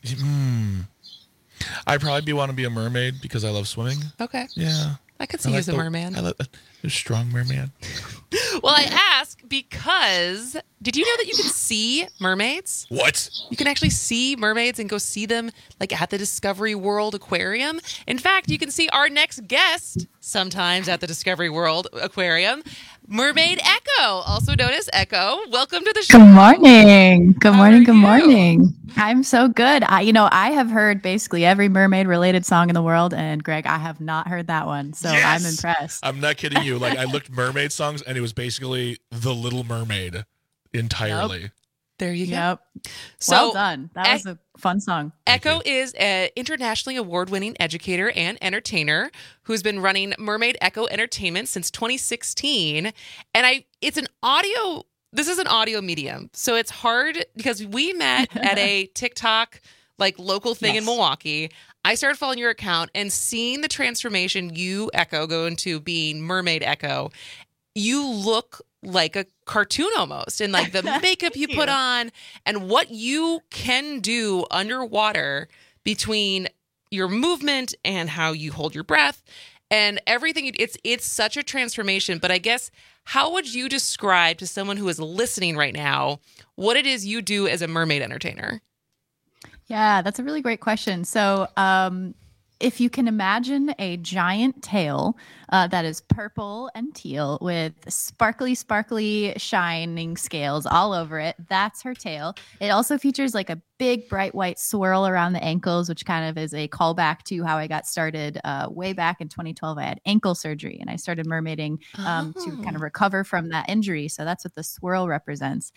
Speaker 5: I'd probably want to be a mermaid because I love swimming.
Speaker 14: Okay.
Speaker 5: Yeah.
Speaker 14: I could see you as a merman.
Speaker 5: I love a strong merman.
Speaker 14: Well, I ask because did you know that you can see mermaids?
Speaker 5: What?
Speaker 14: You can actually see mermaids and go see them like at the Discovery World Aquarium. In fact, you can see our next guest sometimes at the Discovery World Aquarium. Mermaid Echo, also known as Echo. Welcome to the show.
Speaker 6: Good morning. Good morning. Good morning. I'm so good. I have heard basically every mermaid related song in the world, and Greg, I have not heard that one. So I'm impressed.
Speaker 5: I'm not kidding you. Like, I looked mermaid songs and it was basically The Little Mermaid entirely.
Speaker 6: Yep.
Speaker 14: There you go.
Speaker 6: Yep.
Speaker 14: So,
Speaker 6: well done. That was a fun song.
Speaker 14: Echo is an internationally award-winning educator and entertainer who's been running Mermaid Echo Entertainment since 2016. And this is an audio medium. So it's hard because we met at a TikTok like local thing in Milwaukee. I started following your account and seeing the transformation you, Echo, go into being Mermaid Echo. You look like a cartoon almost, and like the makeup you put on and what you can do underwater between your movement and how you hold your breath and everything. It's such a transformation. But I guess, how would you describe to someone who is listening right now what it is you do as a mermaid entertainer?
Speaker 6: Yeah, that's a really great question. So, if you can imagine a giant tail that is purple and teal with sparkly, shining scales all over it, that's her tail. It also features like a big, bright white swirl around the ankles, which kind of is a callback to how I got started way back in 2012. I had ankle surgery and I started mermaiding to kind of recover from that injury. So that's what the swirl represents.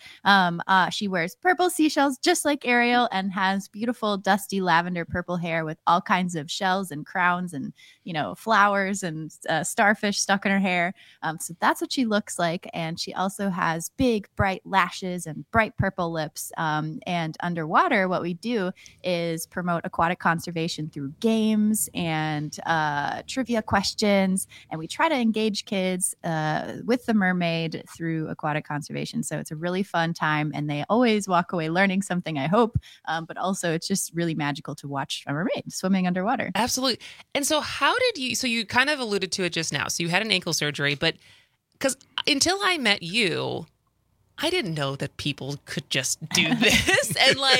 Speaker 6: She wears purple seashells just like Ariel and has beautiful, dusty lavender purple hair with all kinds of shells and crowns and, flowers and starfish stuck in her hair. So that's what she looks like. And she also has big, bright lashes and bright purple lips. And underwater, what we do is promote aquatic conservation through games and trivia questions. And we try to engage kids with the mermaid through aquatic conservation. So it's a really fun time. And they always walk away learning something, I hope. But also, it's just really magical to watch a mermaid swimming underwater.
Speaker 14: Absolutely. And so you kind of alluded to it just now. So you had an ankle surgery, but because until I met you, I didn't know that people could just do this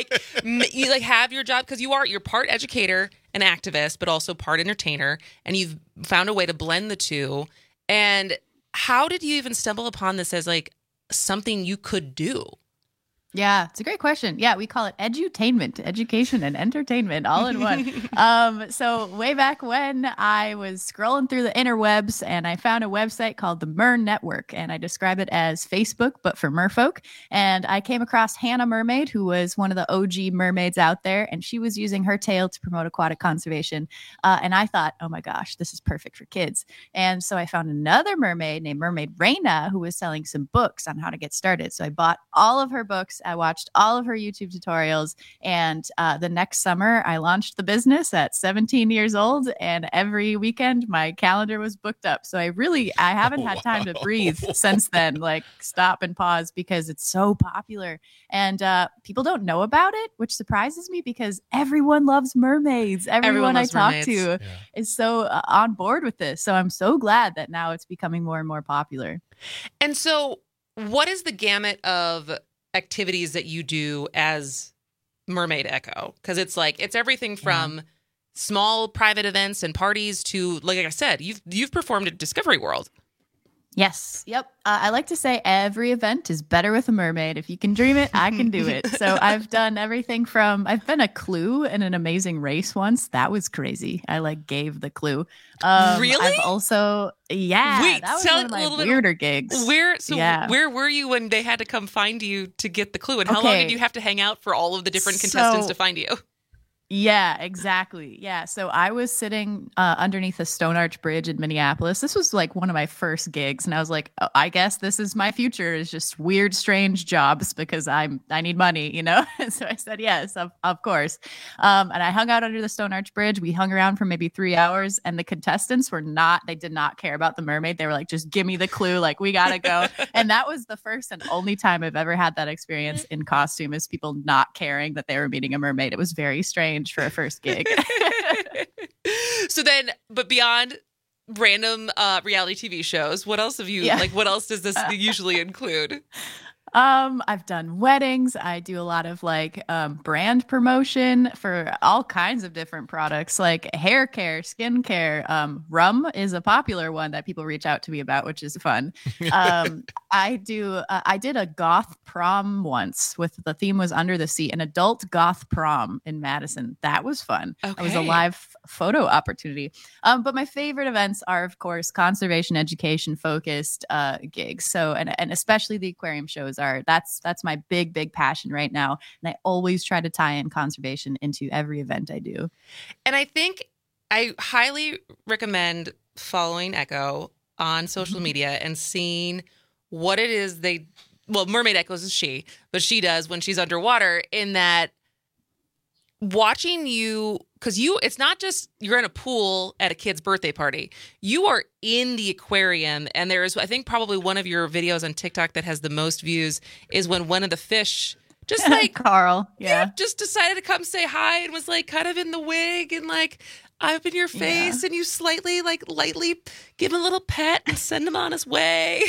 Speaker 14: and you have your job, because you're part educator and activist, but also part entertainer, and you've found a way to blend the two. And how did you even stumble upon this as something you could do?
Speaker 6: Yeah, it's a great question. Yeah, we call it edutainment, education and entertainment all in one. So way back when, I was scrolling through the interwebs and I found a website called the Mer Network, and I describe it as Facebook, but for merfolk. And I came across Hannah Mermaid, who was one of the OG mermaids out there, and she was using her tail to promote aquatic conservation. And I thought, oh my gosh, this is perfect for kids. And so I found another mermaid named Mermaid Reina, who was selling some books on how to get started. So I bought all of her books. I watched all of her YouTube tutorials, and the next summer I launched the business at 17 years old, and every weekend my calendar was booked up. So I haven't had time to breathe since then, stop and pause, because it's so popular and people don't know about it, which surprises me because everyone loves mermaids. Everyone I talk to is so on board with this. So I'm so glad that now it's becoming more and more popular.
Speaker 14: And so what is the gamut of activities that you do as Mermaid Echo? Because it's everything from small private events and parties to, like I said, you've performed at Discovery World.
Speaker 6: Yes. Yep. I like to say every event is better with a mermaid. If you can dream it, I can do it. So I've done everything from, I've been a Clue in an Amazing Race once. That was crazy. I gave the clue.
Speaker 14: Really?
Speaker 6: I've also,
Speaker 14: Wait,
Speaker 6: that was one of my weirder gigs.
Speaker 14: Where were you when they had to come find you to get the clue? And how long did you have to hang out for all of the different contestants to find you?
Speaker 6: Yeah, exactly. Yeah. So I was sitting underneath the Stone Arch Bridge in Minneapolis. This was like one of my first gigs. And I was like, oh, I guess this is my future, is just weird, strange jobs because I need money, you know? So I said, yes, of course. And I hung out under the Stone Arch Bridge. We hung around for maybe 3 hours, and the contestants they did not care about the mermaid. They were like, just give me the clue. Like, we got to go. And that was the first and only time I've ever had that experience in costume, is people not caring that they were meeting a mermaid. It was very strange for a first gig.
Speaker 14: So then, but beyond random reality TV shows, what else have you, like, what else does this usually include?
Speaker 6: I've done weddings. I do a lot of like brand promotion for all kinds of different products, like hair care, skin care. Rum is a popular one that people reach out to me about, which is fun. I did a goth prom once the theme was Under the Sea, an adult goth prom in Madison. That was fun. Okay. It was a live photo opportunity. But my favorite events are, of course, conservation education focused gigs. So, and especially the aquarium shows that's my big passion right now. And I always try to tie in conservation into every event I do.
Speaker 14: And I think I highly recommend following Echo on social media and seeing what it is Mermaid Echoes is she, but she does when she's underwater, in that watching you, because it's not just you're in a pool at a kid's birthday party. You are in the aquarium, and there is, I think, probably one of your videos on TikTok that has the most views is when one of the fish just like
Speaker 6: Carl,
Speaker 14: just decided to come say hi and was like kind of in the wig and like up in your face, and you slightly lightly give him a little pet and send him on his way.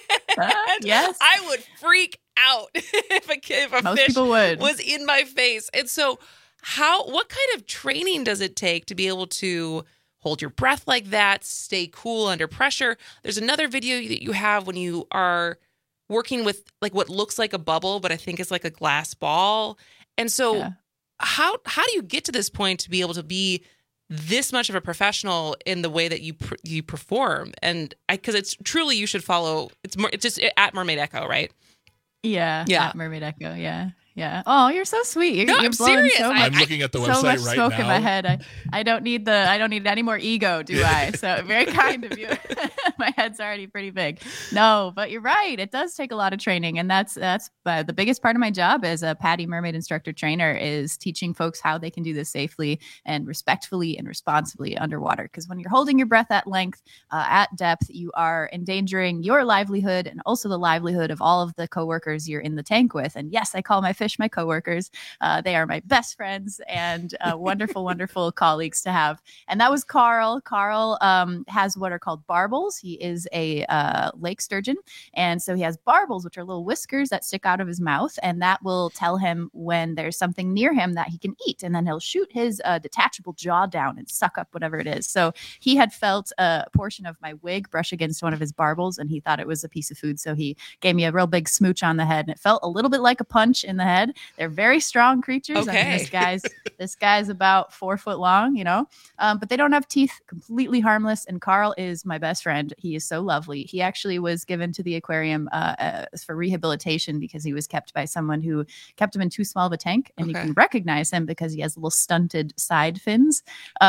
Speaker 6: Yes,
Speaker 14: I would freak out if a
Speaker 6: Most
Speaker 14: fish
Speaker 6: people would.
Speaker 14: was in my face. And so what kind of training does it take to be able to hold your breath like that, stay cool under pressure? There's another video that you have when you are working with like what looks like a bubble, but I think is like a glass ball. And so how do you get to this point to be able to be this much of a professional in the way that you perform? And because it's truly, you should follow, it's just at Mermaid Echo, right?
Speaker 6: Yeah. At Mermaid Echo. Yeah. Oh, you're so sweet. You're
Speaker 14: I'm serious.
Speaker 5: I'm looking at the website
Speaker 6: so much
Speaker 5: right
Speaker 6: smoke
Speaker 5: now.
Speaker 6: in my head. I don't need any more ego, do I? So very kind of you. My head's already pretty big. No, but you're right. It does take a lot of training, and that's the biggest part of my job as a PADI mermaid instructor trainer is teaching folks how they can do this safely and respectfully and responsibly underwater. Because when you're holding your breath at length, at depth, you are endangering your livelihood and also the livelihood of all of the coworkers you're in the tank with. And yes, I call my fish my coworkers. They are my best friends and wonderful, wonderful colleagues to have. And that was Carl. Carl has what are called barbels. He is a lake sturgeon. And so he has barbels, which are little whiskers that stick out of his mouth. And that will tell him when there's something near him that he can eat. And then he'll shoot his detachable jaw down and suck up whatever it is. So he had felt a portion of my wig brush against one of his barbels, and he thought it was a piece of food. So he gave me a real big smooch on the head, and it felt a little bit like a punch in the head. They're very strong creatures.
Speaker 14: Okay.
Speaker 6: I mean, this guy's about 4 foot long, you know, but they don't have teeth, completely harmless. And Carl is my best friend. He is so lovely. He actually was given to the aquarium for rehabilitation because he was kept by someone who kept him in too small of a tank, and you can recognize him because he has little stunted side fins.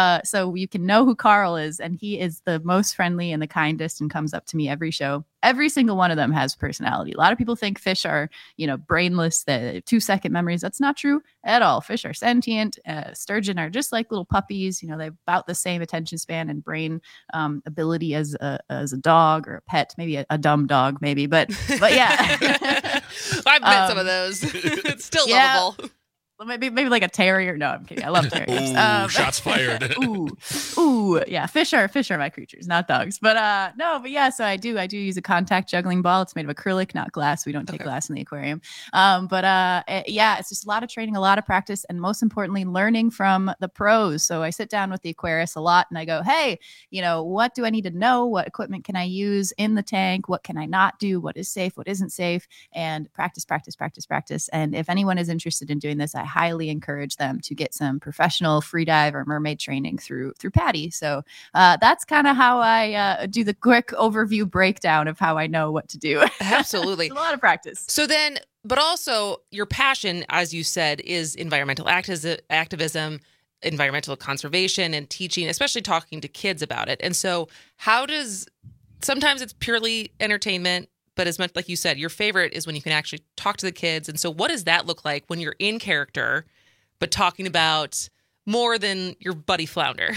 Speaker 6: So you can know who Carl is, and he is the most friendly and the kindest and comes up to me every show. Every single one of them has personality. A lot of people think fish are, brainless, the 2-second memories. That's not true at all. Fish are sentient. Sturgeon are just like little puppies. They have about the same attention span and brain ability as a dog or a pet, maybe a dumb dog, maybe. But yeah.
Speaker 14: I've met some of those. It's still lovable.
Speaker 6: Maybe like a terrier. No, I'm kidding. I love terriers.
Speaker 5: Shots fired.
Speaker 6: Yeah. Fish are my creatures, not dogs. But so I do use a contact juggling ball. It's made of acrylic, not glass. We don't take glass in the aquarium. It's just a lot of training, a lot of practice, and most importantly, learning from the pros. So I sit down with the aquarist a lot and I go, hey, what do I need to know? What equipment can I use in the tank? What can I not do? What is safe? What isn't safe? And practice. And if anyone is interested in doing this, I highly encourage them to get some professional free dive or mermaid training through PADI. So that's kind of how I do the quick overview breakdown of how I know what to do.
Speaker 14: Absolutely.
Speaker 6: It's a lot of practice.
Speaker 14: So then, but also your passion, as you said, is environmental activism. environmental conservation and teaching, especially talking to kids about it. And so sometimes it's purely entertainment, but as much like you said, your favorite is when you can actually talk to the kids. And so what does that look like when you're in character, but talking about more than your buddy Flounder?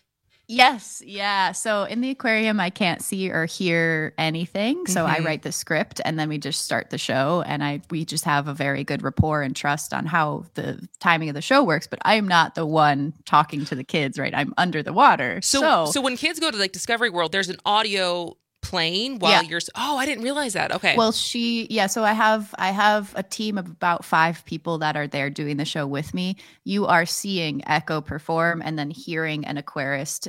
Speaker 6: Yes. Yeah. So in the aquarium, I can't see or hear anything. So I write the script and then we just start the show, and we just have a very good rapport and trust on how the timing of the show works. But I'm not the one talking to the kids, right? I'm under the water.
Speaker 14: So when kids go to like Discovery World, there's an audio playing while you're. Oh, I didn't realize that. Okay.
Speaker 6: Well, so I have a team of about 5 people that are there doing the show with me. You are seeing Echo perform and then hearing an aquarist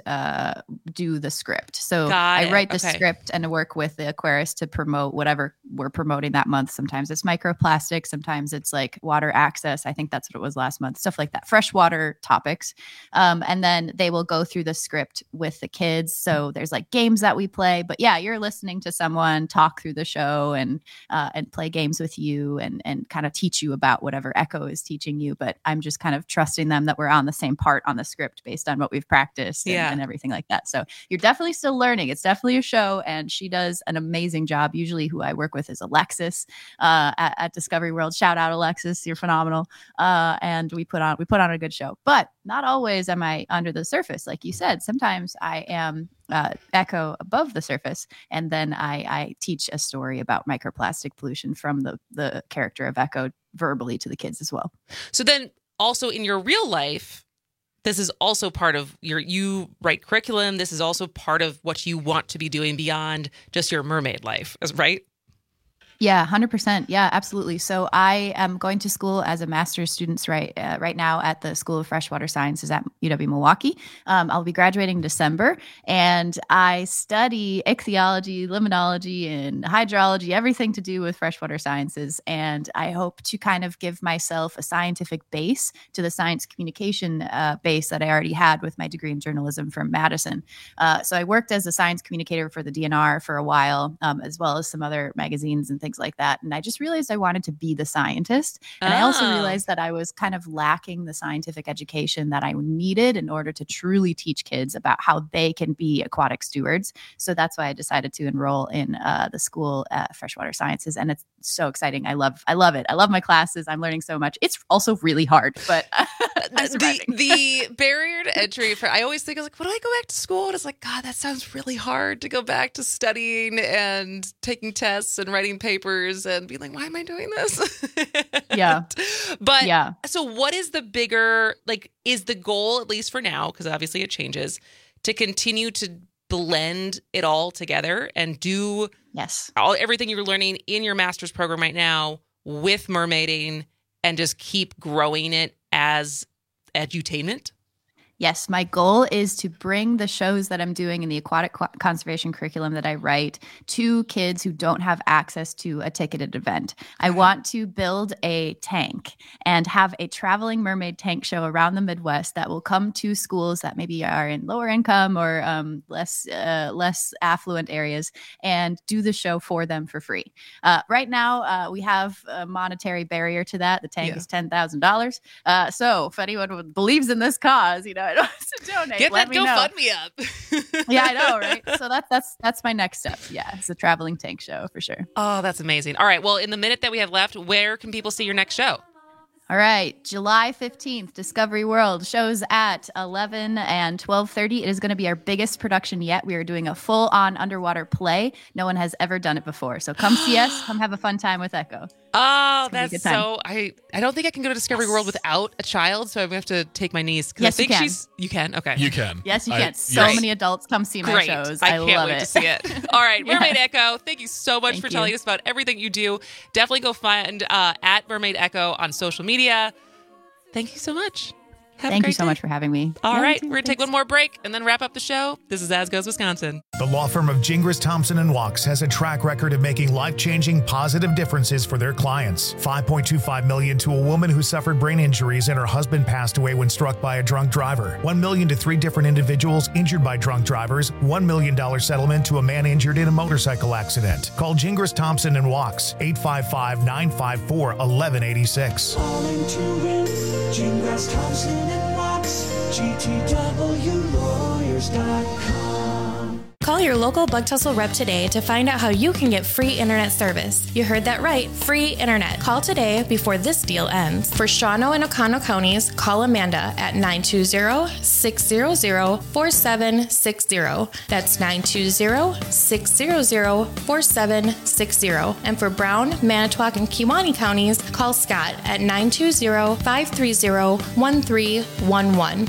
Speaker 6: do the script. So I write the script and work with the aquarist to promote whatever we're promoting that month. Sometimes it's microplastics, sometimes it's like water access. I think that's what it was last month. Stuff like that, freshwater topics. And then they will go through the script with the kids. So there's like games that we play, but yeah, you're listening to someone talk through the show and play games with you and kind of teach you about whatever Echo is teaching you. But I'm just kind of trusting them that we're on the same part on the script based on what we've practiced and everything like that. So you're definitely still learning. It's definitely a show, and she does an amazing job. Usually who I work with is Alexis at Discovery World. Shout out, Alexis. You're phenomenal. And we put on a good show, but not always am I under the surface. Like you said, sometimes I am Echo above the surface, and then I teach a story about microplastic pollution from the character of Echo verbally to the kids as well.
Speaker 14: So then also in your real life, this is also part of you write curriculum. This is also part of what you want to be doing beyond just your mermaid life, right?
Speaker 6: Yeah, 100%. Yeah, absolutely. So I am going to school as a master's student right now at the School of Freshwater Sciences at UW-Milwaukee. I'll be graduating in December, and I study ichthyology, limnology, and hydrology, everything to do with freshwater sciences. And I hope to kind of give myself a scientific base to the science communication base that I already had with my degree in journalism from Madison. So I worked as a science communicator for the DNR for a while, as well as some other magazines and things like that. And I just realized I wanted to be the scientist. And I also realized that I was kind of lacking the scientific education that I needed in order to truly teach kids about how they can be aquatic stewards. So that's why I decided to enroll in the School at Freshwater Sciences. And it's so exciting. I love it. I love my classes. I'm learning so much. It's also really hard, but
Speaker 14: the barrier to entry for, I always think, I was like, what do I go back to school? And it's like, God, that sounds really hard to go back to studying and taking tests and writing papers and being like, why am I doing this?
Speaker 6: Yeah.
Speaker 14: But so what is the bigger, like, is the goal, at least for now, because obviously it changes, to continue to blend it all together and do everything you're learning in your master's program right now with mermaiding and just keep growing it as edutainment?
Speaker 6: Yes, my goal is to bring the shows that I'm doing in the aquatic conservation curriculum that I write to kids who don't have access to a ticketed event. I want to build a tank and have a traveling mermaid tank show around the Midwest that will come to schools that maybe are in lower income or less affluent areas and do the show for them for free. Right now, we have a monetary barrier to that. The tank is $10,000. So if anyone believes in this cause, to donate,
Speaker 14: get
Speaker 6: let
Speaker 14: that
Speaker 6: me know.
Speaker 14: GoFundMe up.
Speaker 6: Yeah, I know, right? So that's my next step. Yeah, it's a traveling tank show for sure.
Speaker 14: Oh, that's amazing. All right, well, in the minute that we have left, where can people see your next show?
Speaker 6: All right, July 15th, Discovery World shows at 11 and 12:30. It is going to be our biggest production yet. We are doing a full-on underwater play. No one has ever done it before. So come see us. Come have a fun time with Echo.
Speaker 14: Oh, that's so... I don't think I can go to Discovery World without a child, so I'm going to have to take my niece.
Speaker 6: Yes,
Speaker 14: I think
Speaker 6: you can.
Speaker 14: You can? Okay.
Speaker 5: You can.
Speaker 6: Yes, you can. So many adults come see my shows. I
Speaker 14: can't
Speaker 6: love
Speaker 14: wait
Speaker 6: it.
Speaker 14: to see it. All right, Mermaid Echo, thank you so much for telling us about everything you do. Definitely go find at Mermaid Echo on social media. Thank you so much.
Speaker 6: Thank you so much for having me.
Speaker 14: All right, we're going to take one more break and then wrap up the show. This is As Goes Wisconsin.
Speaker 1: The law firm of Gingras, Thompson & Walks has a track record of making life-changing positive differences for their clients. $5.25 million to a woman who suffered brain injuries and her husband passed away when struck by a drunk driver. $1 million to 3 different individuals injured by drunk drivers. $1 million settlement to a man injured in a motorcycle accident. Call Gingras, Thompson & Walks, 855-954-1186.
Speaker 13: All into it, Gingras, Thompson & Walks. GTWlawyers.com.
Speaker 23: Call your local Bug Tussle rep today to find out how you can get free internet service. You heard that right, free internet. Call today before this deal ends. For Shawano and Oconto counties, call Amanda at 920-600-4760. That's 920-600-4760. And for Brown, Manitowoc, and Kewaunee counties, call Scott at 920-530-1311.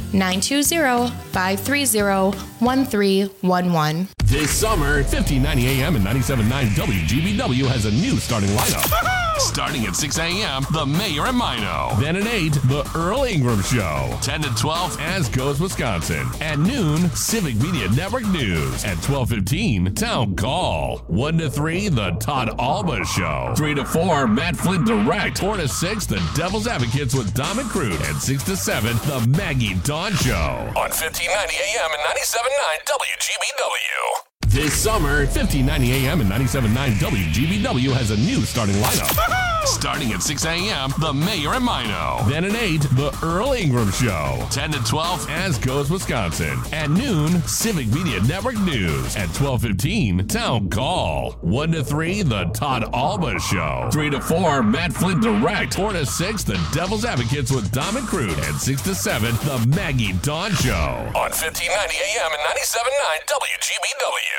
Speaker 23: 920-530-1311.
Speaker 7: This summer, 1590 AM and 97.9 WGBW has a new starting lineup. Starting at 6 a.m., The Mayor and Mino. Then at 8, The Earl Ingram Show. 10 to 12, As Goes Wisconsin. At noon, Civic Media Network News. At 12:15, Town Call. 1 to 3, The Todd Alba Show. 3 to 4, Matt Flint Direct. 4 to 6, The Devil's Advocates with Dom and Crude. And 6 to 7, The Maggie Dawn Show. On 1590 AM and 97.9 WGBW. This summer, 1590 AM and 97.9 WGBW has a new starting lineup. Starting at 6 a.m., The Mayor and Mino. Then at 8, The Earl Ingram Show. 10 to 12, As Goes Wisconsin. At noon, Civic Media Network News. At 12:15, Town Call. 1 to 3, The Todd Alba Show. 3 to 4, Matt Flint Direct. 4 to 6, The Devil's Advocates with Dom and Crude. And 6 to 7, The Maggie Dawn Show. On 1590 AM and 97.9 WGBW.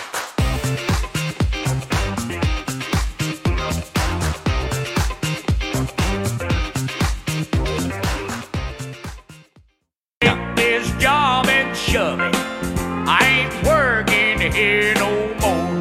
Speaker 8: This job and shove it. I ain't working here no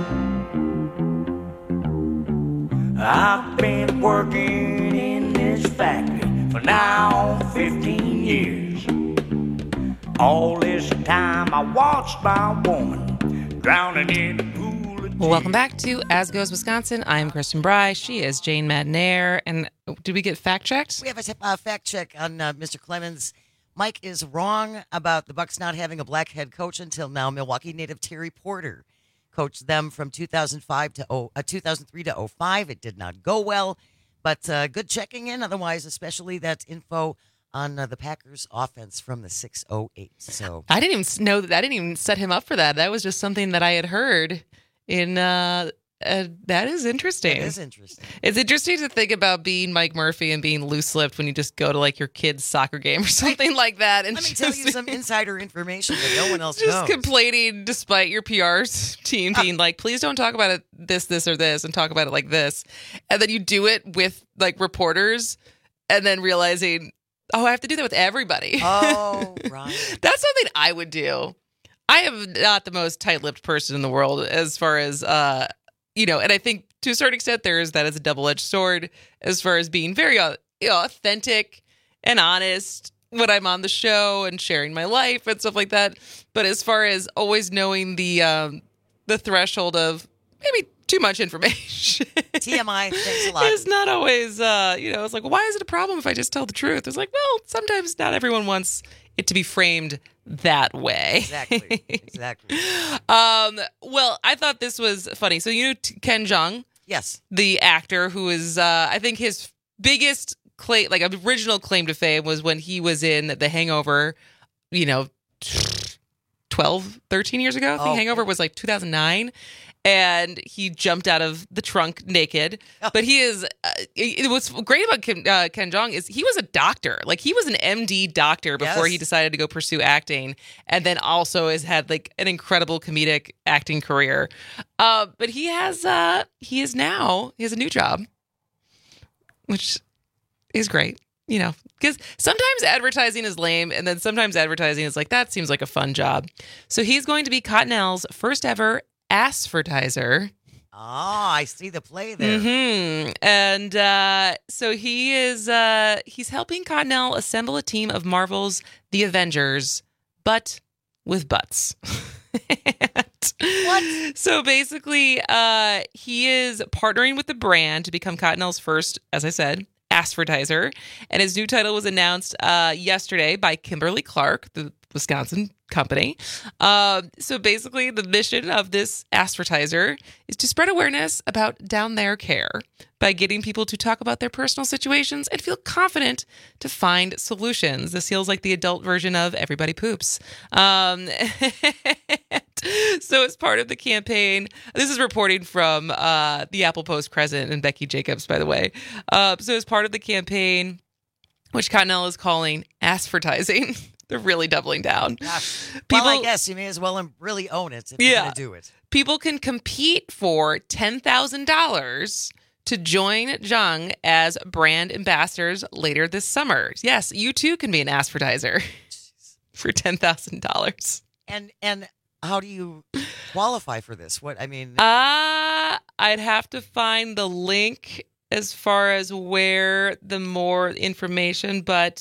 Speaker 8: more. I've been working in this factory for now 15 years. All this time I watched my woman drowning in the pool of
Speaker 14: Well, welcome back to As Goes Wisconsin. I'm Kristen Bry. She is Jane Madnair. And did we get fact checked?
Speaker 15: We have a fact check on Mr. Clemens. Mike is wrong about the Bucks not having a black head coach until now. Milwaukee native Terry Porter coached them from 2003 to 05. It did not go well, but good checking in. Otherwise, especially that info on the Packers offense from the 608. So
Speaker 14: I didn't even know that. I didn't even set him up for that. That was just something that I had heard in that is interesting.
Speaker 15: It is interesting.
Speaker 14: It's interesting to think about being Mike Murphy and being loose-lipped when you just go to like your kid's soccer game or something like that. And
Speaker 15: let me tell you some insider information that no one else
Speaker 14: just
Speaker 15: knows.
Speaker 14: Complaining despite your PR team being like, please don't talk about it this, or this, and talk about it like this. And then you do it with like reporters and then realizing, oh, I have to do that with everybody.
Speaker 15: Oh, right.
Speaker 14: That's something I would do. I am not the most tight-lipped person in the world as far as, and I think to a certain extent there is that as a double-edged sword as far as being very authentic and honest when I'm on the show and sharing my life and stuff like that. But as far as always knowing the threshold of maybe too much information.
Speaker 15: TMI, thanks a lot.
Speaker 14: It's not always, it's like, why is it a problem if I just tell the truth? It's like, well, sometimes not everyone wants it to be framed that way.
Speaker 15: Exactly.
Speaker 14: Well, I thought this was funny. So you know Ken Jeong?
Speaker 15: Yes.
Speaker 14: The actor who is, I think his biggest claim, like original claim to fame was when he was in The Hangover, 12, 13 years ago. I think Hangover was like 2009. And he jumped out of the trunk naked. But he is, what's great about Ken Jeong is he was a doctor. Like he was an MD doctor before he decided to go pursue acting. And then also has had like an incredible comedic acting career. But he has a new job, which is great. Because sometimes advertising is lame, and then sometimes advertising is like, that seems like a fun job. So he's going to be Cottonelle's first ever Assvertiser.
Speaker 15: Oh, I see the play there.
Speaker 14: Mm-hmm. And so he is he's helping Cottonelle assemble a team of Marvel's The Avengers, but with butts.
Speaker 15: What?
Speaker 14: So basically, he is partnering with the brand to become Cottonelle's first, as I said, Assvertiser. And his new title was announced yesterday by Kimberly Clark, the Wisconsin company. So basically, the mission of this advertiser is to spread awareness about down there care by getting people to talk about their personal situations and feel confident to find solutions. This feels like the adult version of Everybody Poops. So as part of the campaign, this is reporting from the Apple Post Crescent and Becky Jacobs, by the way. So as part of the campaign, which Cottonelle is calling advertising, they're really doubling down.
Speaker 15: Well, I guess you may as well really own it if you're going to do it.
Speaker 14: People can compete for $10,000 to join Jung as brand ambassadors later this summer. Yes, you too can be an advertiser for $10,000.
Speaker 15: And how do you qualify for this?
Speaker 14: I'd have to find the link as far as where the more information, but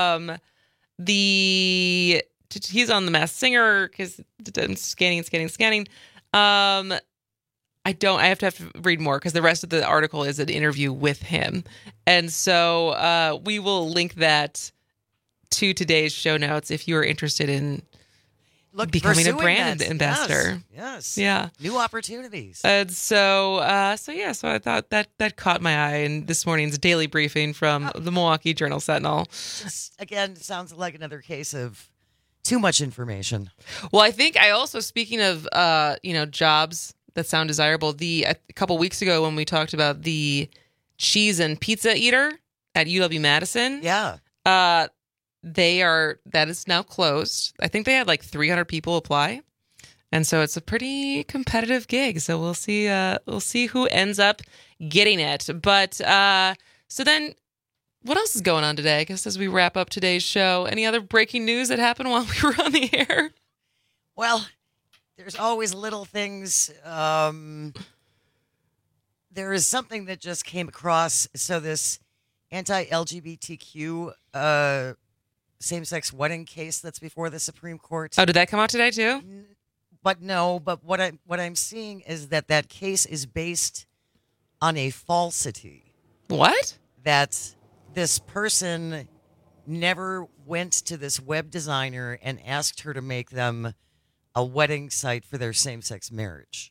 Speaker 14: he's on The Masked Singer because I'm scanning. I have to read more because the rest of the article is an interview with him. And so we will link that to today's show notes if you are interested in becoming a brand ambassador.
Speaker 15: Yes.
Speaker 14: Yeah.
Speaker 15: New opportunities.
Speaker 14: And so I thought that caught my eye in this morning's daily briefing from the Milwaukee Journal-Sentinel.
Speaker 15: Just, again, sounds like another case of too much information.
Speaker 14: Well, I think speaking of, jobs that sound desirable, a couple weeks ago when we talked about the cheese and pizza eater at UW-Madison.
Speaker 15: Yeah.
Speaker 14: That is now closed. I think they had like 300 people apply. And so it's a pretty competitive gig. So we'll see who ends up getting it. But so then what else is going on today? I guess as we wrap up today's show, any other breaking news that happened while we were on the air?
Speaker 15: Well, there's always little things. There is something that just came across. So this anti-LGBTQ same-sex wedding case that's before the Supreme Court.
Speaker 14: Oh, did that come out today too?
Speaker 15: But no. But what I'm seeing is that case is based on a falsity.
Speaker 14: What?
Speaker 15: That this person never went to this web designer and asked her to make them a wedding site for their same-sex marriage.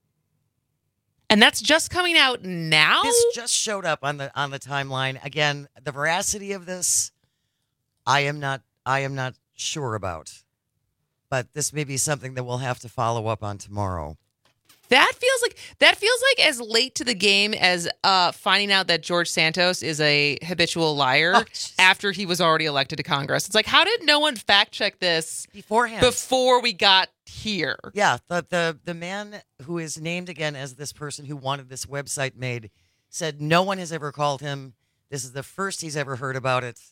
Speaker 14: And that's just coming out now?
Speaker 15: This just showed up on the timeline. Again, the veracity of this, I am not sure about. But this may be something that we'll have to follow up on tomorrow.
Speaker 14: That feels like as late to the game as finding out that George Santos is a habitual liar after he was already elected to Congress. It's like, how did no one fact check this
Speaker 15: beforehand
Speaker 14: before we got here?
Speaker 15: Yeah, the man who is named again as this person who wanted this website made said no one has ever called him. This is the first he's ever heard about it.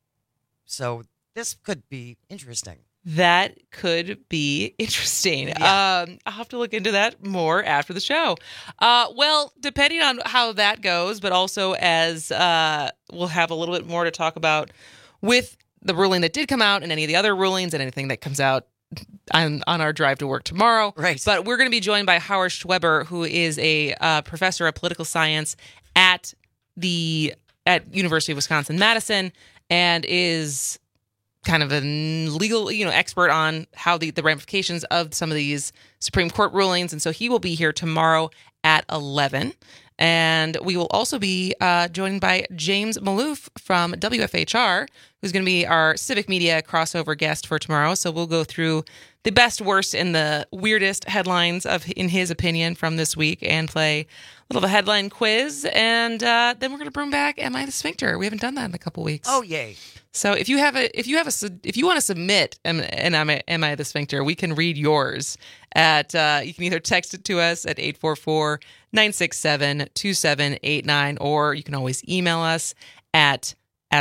Speaker 15: So this could be interesting.
Speaker 14: That could be interesting. Yeah. I'll have to look into that more after the show. Well, depending on how that goes, but also as we'll have a little bit more to talk about with the ruling that did come out and any of the other rulings and anything that comes out on our drive to work tomorrow.
Speaker 15: Right.
Speaker 14: But we're going to be joined by Howard Schweber, who is a professor of political science at University of Wisconsin-Madison and is kind of a legal, expert on how the ramifications of some of these Supreme Court rulings. And so he will be here tomorrow at 11. And we will also be joined by James Maloof from WFHR, who's going to be our civic media crossover guest for tomorrow. So we'll go through the best, worst, and the weirdest headlines in his opinion from this week and play a little of a headline quiz. And then we're going to bring back Am I the Sphincter? We haven't done that in a couple weeks.
Speaker 15: Oh, yay.
Speaker 14: So if you want to submit an Am I the Sphincter, we can read yours at you can either text it to us at 844-967-2789, or you can always email us at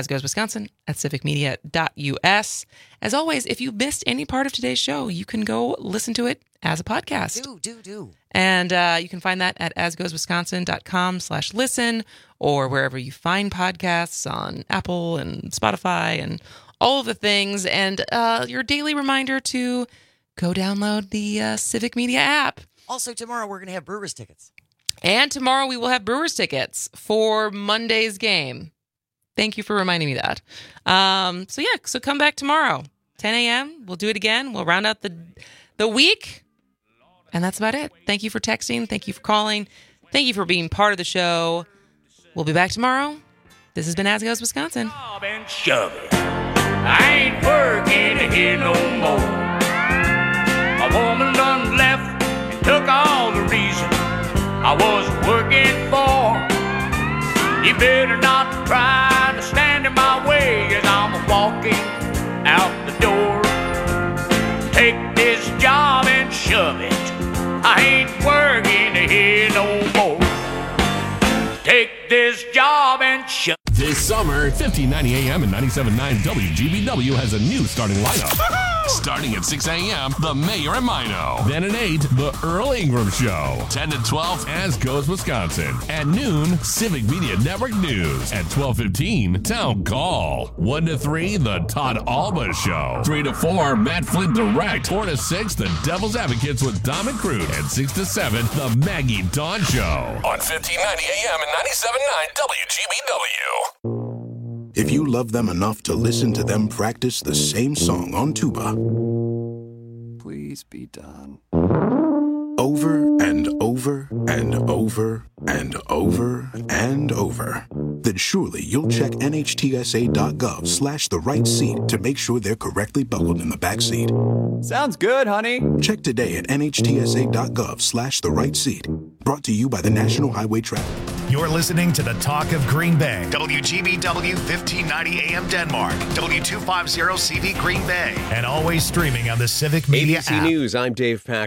Speaker 14: asgoeswisconsin@civicmedia.us. As always, if you missed any part of today's show, you can go listen to it as a podcast.
Speaker 15: Do.
Speaker 14: And you can find that at asgoeswisconsin.com/listen, or wherever you find podcasts on Apple and Spotify and all of the things. And your daily reminder to go download the Civic Media app.
Speaker 15: Also, tomorrow we're going to have Brewers tickets.
Speaker 14: And tomorrow we will have Brewers tickets for Monday's game. Thank you for reminding me that. So come back tomorrow. 10 a.m. We'll do it again. We'll round out the week. And that's about it. Thank you for texting. Thank you for calling. Thank you for being part of the show. We'll be back tomorrow. This has been As Goes Wisconsin.
Speaker 8: Shove it. I ain't working here no more. A woman done left and took all the reason I was working for. You better not try to stand in my way as I'm walking out the door. Take this job and shove it. I ain't working here no more. Take this job and shove it.
Speaker 7: This summer, 1590 AM and 97.9 WGBW has a new starting lineup. Starting at 6 a.m., The Mayor and Mino. Then at 8, The Earl Ingram Show. 10 to 12, As Goes Wisconsin. At noon, Civic Media Network News. At 12:15, Town Call. 1 to 3, The Todd Alba Show. 3 to 4, Matt Flint Direct. 4 to 6, The Devil's Advocates with Dom and Crude. And 6 to 7, The Maggie Dawn Show. On 1590 AM and 97.9 WGBW.
Speaker 9: If you love them enough to listen to them practice the same song on tuba,
Speaker 10: please be done.
Speaker 9: Over and over and over and over and over, then surely you'll check NHTSA.gov/the right seat to make sure they're correctly buckled in the back seat.
Speaker 10: Sounds good, honey.
Speaker 9: Check today at NHTSA.gov/the right seat. Brought to you by the National Highway Traffic.
Speaker 1: You're listening to the Talk of Green Bay. WGBW 1590 AM Denmark. W250 CV Green Bay. And always streaming on the Civic Media
Speaker 2: ABC
Speaker 1: app.
Speaker 2: News, I'm Dave Packer.